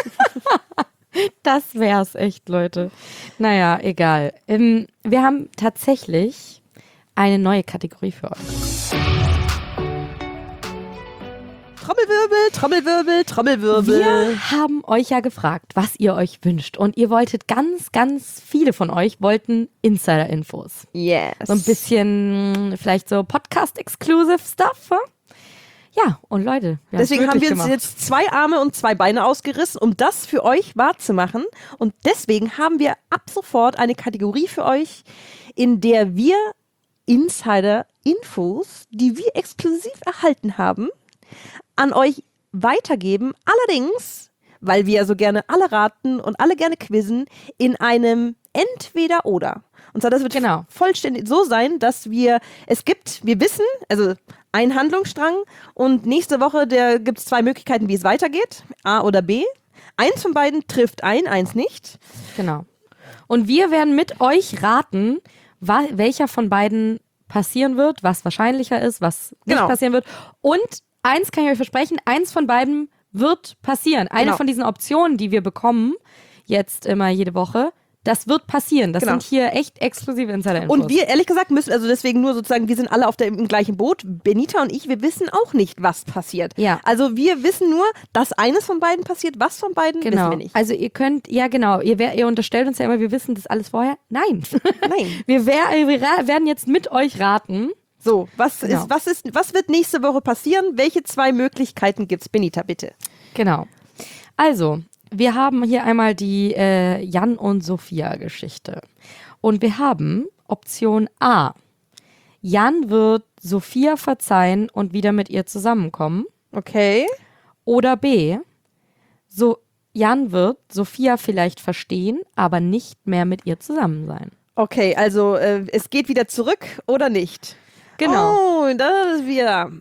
S1: Das wär's echt, Leute. Naja, egal. Wir haben tatsächlich eine neue Kategorie für euch.
S2: Trommelwirbel, Trommelwirbel, Trommelwirbel.
S1: Wir haben euch ja gefragt, was ihr euch wünscht. Und ihr wolltet ganz viele von euch wollten Insider-Infos.
S2: Yes.
S1: So ein bisschen vielleicht so Podcast-Exclusive Stuff. Ja, und Leute,
S2: deswegen haben wir uns jetzt 2 Arme und 2 Beine ausgerissen, um das für euch wahrzumachen. Und deswegen haben wir ab sofort eine Kategorie für euch, in der wir Insider-Infos, die wir exklusiv erhalten haben, an euch weitergeben. Allerdings, weil wir ja so gerne alle raten und alle gerne quizzen, in einem Entweder-Oder. Und zwar, das wird vollständig so sein, dass wir wissen, also ein Handlungsstrang und nächste Woche gibt es 2 Möglichkeiten, wie es weitergeht, A oder B. Eins von beiden trifft eins nicht.
S1: Genau. Und wir werden mit euch raten, welcher von beiden passieren wird, was wahrscheinlicher ist, was nicht passieren wird. Und eins kann ich euch versprechen, eins von beiden wird passieren. Eine von diesen Optionen, die wir bekommen, jetzt immer jede Woche, das wird passieren. Das sind hier echt exklusive Insider-Infos.
S2: Und wir, ehrlich gesagt, müssen, also deswegen nur sozusagen, wir sind alle im gleichen Boot. Benita und ich, wir wissen auch nicht, was passiert.
S1: Ja.
S2: Also wir wissen nur, dass eines von beiden passiert, was von beiden wissen wir nicht.
S1: Also ihr könnt, ihr unterstellt uns ja immer, wir wissen das alles vorher. Nein.
S2: Nein.
S1: Wir werden jetzt mit euch raten.
S2: So, was wird nächste Woche passieren? Welche 2 Möglichkeiten gibt's? Benita, bitte.
S1: Genau. Also, wir haben hier einmal die Jan und Sophia Geschichte. Und wir haben Option A. Jan wird Sophia verzeihen und wieder mit ihr zusammenkommen.
S2: Okay.
S1: Oder B. Jan wird Sophia vielleicht verstehen, aber nicht mehr mit ihr zusammen sein.
S2: Okay, also es geht wieder zurück oder nicht?
S1: Genau.
S2: Oh, das ist wieder...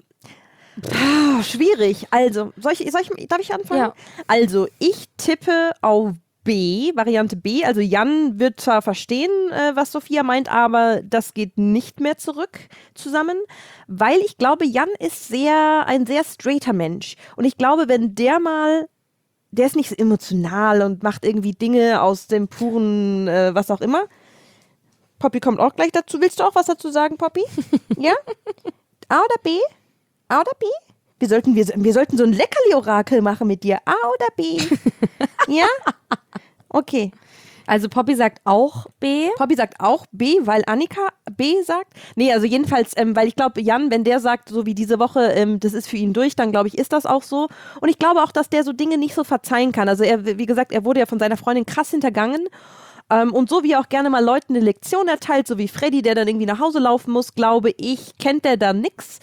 S2: schwierig. Also, darf ich anfangen?
S1: Ja.
S2: Also, ich tippe auf B, Variante B. Also, Jan wird zwar verstehen, was Sophia meint, aber das geht nicht mehr zurück zusammen, weil ich glaube, Jan ist ein sehr straighter Mensch. Und ich glaube, wenn der ist nicht so emotional und macht irgendwie Dinge aus dem puren, was auch immer. Poppy kommt auch gleich dazu. Willst du auch was dazu sagen, Poppy? Ja? A oder B? A oder B? Wir sollten so ein Leckerli-Orakel machen mit dir. A oder B? Ja? Okay.
S1: Also Poppy sagt auch B.
S2: Poppy sagt auch B, weil Annika B sagt. Nee, also jedenfalls, weil ich glaube, Jan, wenn der sagt, so wie diese Woche, das ist für ihn durch, dann glaube ich, ist das auch so. Und ich glaube auch, dass der so Dinge nicht so verzeihen kann. Also wie gesagt, er wurde ja von seiner Freundin krass hintergangen. Und so wie er auch gerne mal Leuten eine Lektion erteilt, so wie Freddy, der dann irgendwie nach Hause laufen muss, glaube ich, kennt der da nix.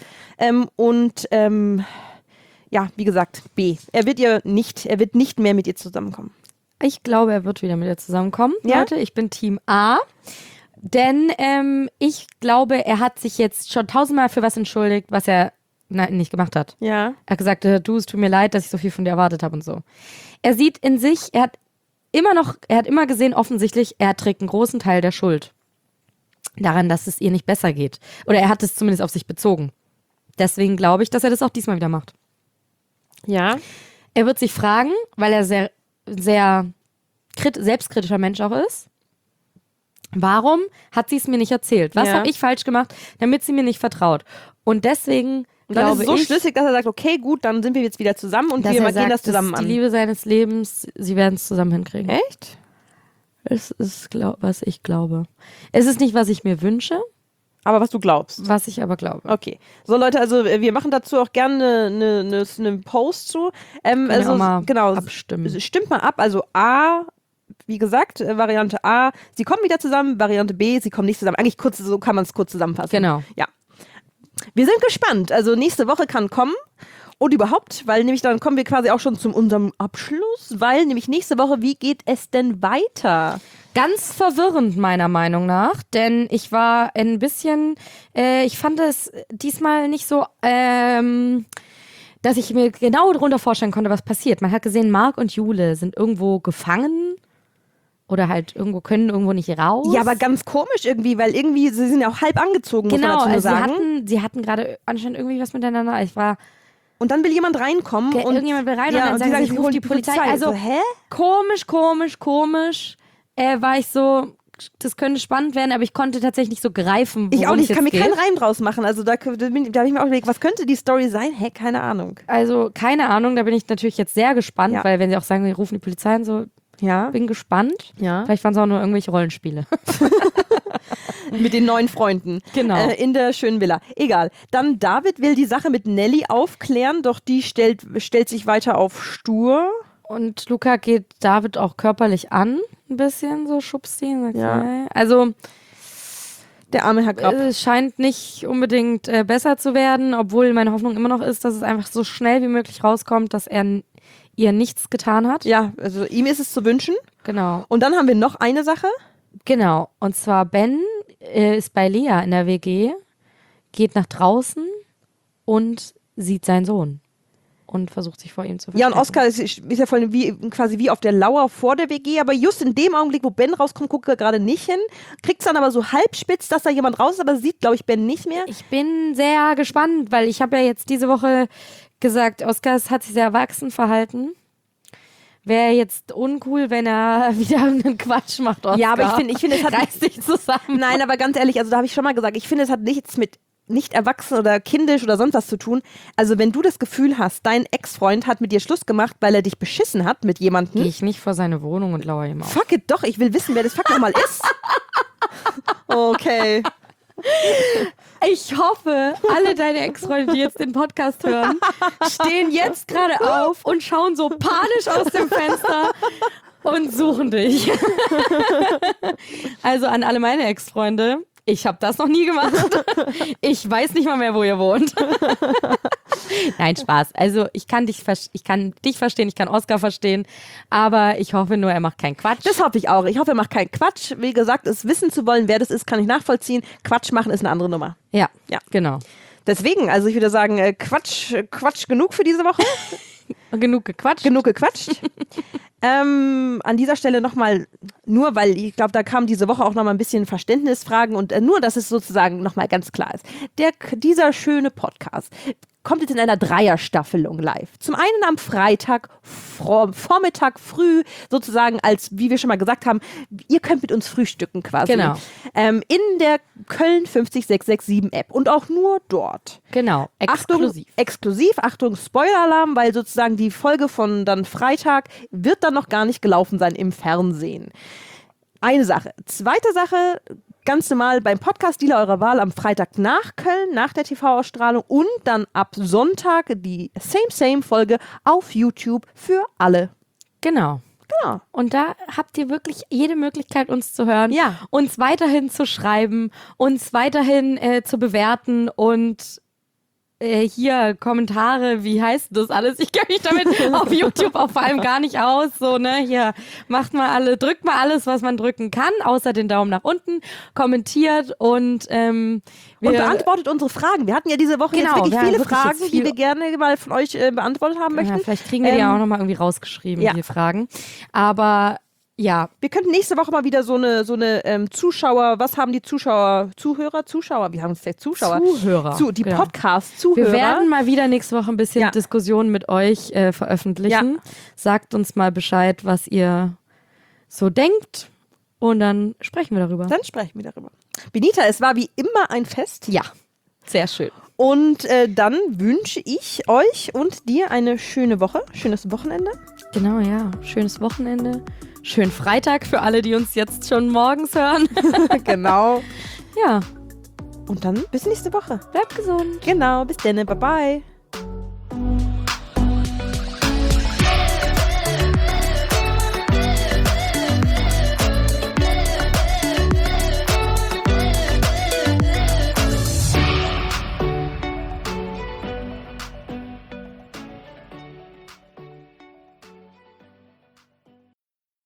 S2: Ja, wie gesagt, B. Er wird nicht mehr mit ihr zusammenkommen.
S1: Ich glaube, er wird wieder mit ihr zusammenkommen.
S2: Ja?
S1: Leute, ich bin Team A. Denn ich glaube, er hat sich jetzt schon 1000-mal für was entschuldigt, was er nicht gemacht hat.
S2: Ja.
S1: Er hat gesagt, es tut mir leid, dass ich so viel von dir erwartet habe und so. Er sieht in sich, er hat immer gesehen, offensichtlich, er trägt einen großen Teil der Schuld daran, dass es ihr nicht besser geht. Oder er hat es zumindest auf sich bezogen. Deswegen glaube ich, dass er das auch diesmal wieder macht.
S2: Ja.
S1: Er wird sich fragen, weil er sehr, sehr selbstkritischer Mensch auch ist. Warum hat sie es mir nicht erzählt? Was habe ich falsch gemacht, damit sie mir nicht vertraut? Und deswegen
S2: und dann
S1: glaube
S2: ist es so
S1: ich,
S2: schlüssig, dass er sagt, okay, gut, dann sind wir jetzt wieder zusammen und wir gehen das zusammen an.
S1: Die Liebe seines Lebens, sie werden es zusammen hinkriegen.
S2: Echt?
S1: Es ist, was ich glaube. Es ist nicht, was ich mir wünsche,
S2: Aber was du glaubst.
S1: Was ich aber glaube.
S2: Okay. So Leute, also wir machen dazu auch gerne eine Post zu. Also
S1: auch mal
S2: genau,
S1: abstimmen.
S2: Stimmt mal ab. Also A, wie gesagt, Variante A, sie kommen wieder zusammen. Variante B, sie kommen nicht zusammen. Eigentlich kurz, so kann man es kurz zusammenfassen.
S1: Genau.
S2: Ja. Wir sind gespannt. Also nächste Woche kann kommen. Und überhaupt, weil nämlich dann kommen wir quasi auch schon zu unserem Abschluss, weil nämlich nächste Woche, wie geht es denn weiter?
S1: Ganz verwirrend meiner Meinung nach, denn ich war ein bisschen, ich fand es diesmal nicht so, dass ich mir genau darunter vorstellen konnte, was passiert. Man hat gesehen, Marc und Jule sind irgendwo gefangen oder halt können irgendwo nicht raus.
S2: Ja, aber ganz komisch irgendwie, weil irgendwie, sie sind ja auch halb angezogen, muss man
S1: genau,
S2: dazu nur
S1: also
S2: sagen.
S1: sie hatten gerade anscheinend irgendwie was miteinander.
S2: Und dann will jemand reinkommen und
S1: irgendjemand will rein
S2: ja,
S1: und dann sagen sie, ich rufe die Polizei. Also
S2: so, hä?
S1: komisch. War ich so, das könnte spannend werden, aber ich konnte tatsächlich nicht so greifen, worum
S2: Ich auch nicht, ich kann mir
S1: geht.
S2: keinen Reim draus machen. Also da habe ich mir auch überlegt, was könnte die Story sein? Hä, keine Ahnung.
S1: Also keine Ahnung, da bin ich natürlich jetzt sehr gespannt,
S2: Ja.
S1: weil wenn sie auch sagen, wir rufen die Polizei und so,
S2: Ja.
S1: bin gespannt.
S2: Ja.
S1: Vielleicht waren es auch nur irgendwelche Rollenspiele.
S2: Mit den neuen Freunden.
S1: Genau.
S2: In der schönen Villa. Egal. Dann David will die Sache mit Nelly aufklären, doch die stellt sich weiter auf stur.
S1: Und Luca geht David auch körperlich an, ein bisschen so schubst ihn. Sagt,
S2: Ja.
S1: hey. Also
S2: Der arme Herr Grapp.
S1: es scheint nicht unbedingt besser zu werden, obwohl meine Hoffnung immer noch ist, dass es einfach so schnell wie möglich rauskommt, dass er ihr nichts getan hat.
S2: Ja, also ihm ist es zu wünschen.
S1: Genau.
S2: Und dann haben wir noch eine Sache.
S1: Genau. Und zwar Ben ist bei Lea in der WG, geht nach draußen und sieht seinen Sohn und versucht sich vor ihm zu
S2: Ja,
S1: verstecken.
S2: und Oskar ist ja voll quasi wie auf der Lauer vor der WG, aber just in dem Augenblick, wo Ben rauskommt, guckt er gerade nicht hin, kriegt es dann aber so halb spitz, dass da jemand raus ist, aber sieht, glaube ich, Ben nicht mehr.
S1: Ich bin sehr gespannt, weil ich habe ja jetzt diese Woche gesagt, Oskar hat sich sehr erwachsen verhalten. Wäre jetzt uncool, wenn er wieder irgendeinen Quatsch macht, Oskar.
S2: Ja, aber ich finde, es hat
S1: reiß dich zusammen.
S2: Nein, aber ganz ehrlich, also da habe ich schon mal gesagt, ich finde, es hat nichts mit nicht erwachsen oder kindisch oder sonst was zu tun. Also wenn du das Gefühl hast, dein Ex-Freund hat mit dir Schluss gemacht, weil er dich beschissen hat mit jemandem.
S1: Gehe ich nicht vor seine Wohnung und lauere ihm auf.
S2: Fuck it, doch, ich will wissen, wer das Fuck nochmal ist. Okay.
S1: Ich hoffe, alle deine Ex-Freunde, die jetzt den Podcast hören, stehen jetzt gerade auf und schauen so panisch aus dem Fenster und suchen dich. Also an alle meine Ex-Freunde, ich habe das noch nie gemacht. Ich weiß nicht mal mehr, wo ihr wohnt. Nein, Spaß. Also ich kann dich verstehen, ich kann Oskar verstehen, aber ich hoffe nur, er macht keinen Quatsch.
S2: Das hoffe ich auch. Ich hoffe, er macht keinen Quatsch. Wie gesagt, es wissen zu wollen, wer das ist, kann ich nachvollziehen. Quatsch machen ist eine andere Nummer.
S1: Ja,
S2: Ja.
S1: genau.
S2: Deswegen, also ich würde sagen, Quatsch genug für diese Woche.
S1: Genug gequatscht.
S2: Genug gequatscht. An dieser Stelle nochmal, nur weil ich glaube, da kam diese Woche auch nochmal ein bisschen Verständnisfragen und nur, dass es sozusagen nochmal ganz klar ist. Dieser schöne Podcast kommt jetzt in einer Dreierstaffelung live. Zum einen am Freitag, Vormittag früh, sozusagen als, wie wir schon mal gesagt haben, ihr könnt mit uns frühstücken quasi.
S1: Genau.
S2: In der Köln 50667 App und auch nur dort.
S1: Genau,
S2: Exklusiv, Achtung, Spoiler-Alarm, weil sozusagen die Folge von dann Freitag wird dann noch gar nicht gelaufen sein im Fernsehen. Eine Sache. Zweite Sache, ganz normal beim Podcast-Dealer eurer Wahl am Freitag nach Köln, nach der TV-Ausstrahlung und dann ab Sonntag die Same-Folge auf YouTube für alle.
S1: Genau.
S2: Genau.
S1: Und da habt ihr wirklich jede Möglichkeit, uns zu hören,
S2: Ja.
S1: uns weiterhin zu schreiben, uns weiterhin zu bewerten und hier Kommentare, wie heißt das alles? Ich kenne mich damit auf YouTube auch vor allem gar nicht aus. So, ne, hier drückt mal alles, was man drücken kann, außer den Daumen nach unten, kommentiert und
S2: Und beantwortet unsere Fragen. Wir hatten ja diese Woche
S1: Genau,
S2: jetzt wirklich
S1: wir haben
S2: viele
S1: wirklich
S2: Fragen,
S1: jetzt viel-
S2: die wir gerne mal von euch beantwortet haben möchten.
S1: ja, vielleicht kriegen wir die ja auch nochmal irgendwie rausgeschrieben,
S2: ja.
S1: die Fragen. Aber ja,
S2: Wir könnten nächste Woche mal wieder so eine Zuschauer, was haben die Zuschauer, wie haben es gesagt, Zuschauer?
S1: Zuhörer.
S2: Die
S1: Genau.
S2: Podcast-Zuhörer.
S1: Wir werden mal wieder nächste Woche ein bisschen
S2: Ja.
S1: Diskussionen mit euch veröffentlichen.
S2: Ja.
S1: Sagt uns mal Bescheid, was ihr so denkt und dann sprechen wir darüber.
S2: Dann sprechen wir darüber. Benita, es war wie immer ein Fest.
S1: Ja, sehr schön.
S2: Und dann wünsche ich euch und dir eine schöne Woche, schönes Wochenende.
S1: Genau, ja. Schönes Wochenende. Schönen Freitag für alle, die uns jetzt schon morgens hören.
S2: Genau.
S1: Ja,
S2: Und dann bis nächste Woche.
S1: Bleibt gesund.
S2: Genau, bis dann. Bye bye.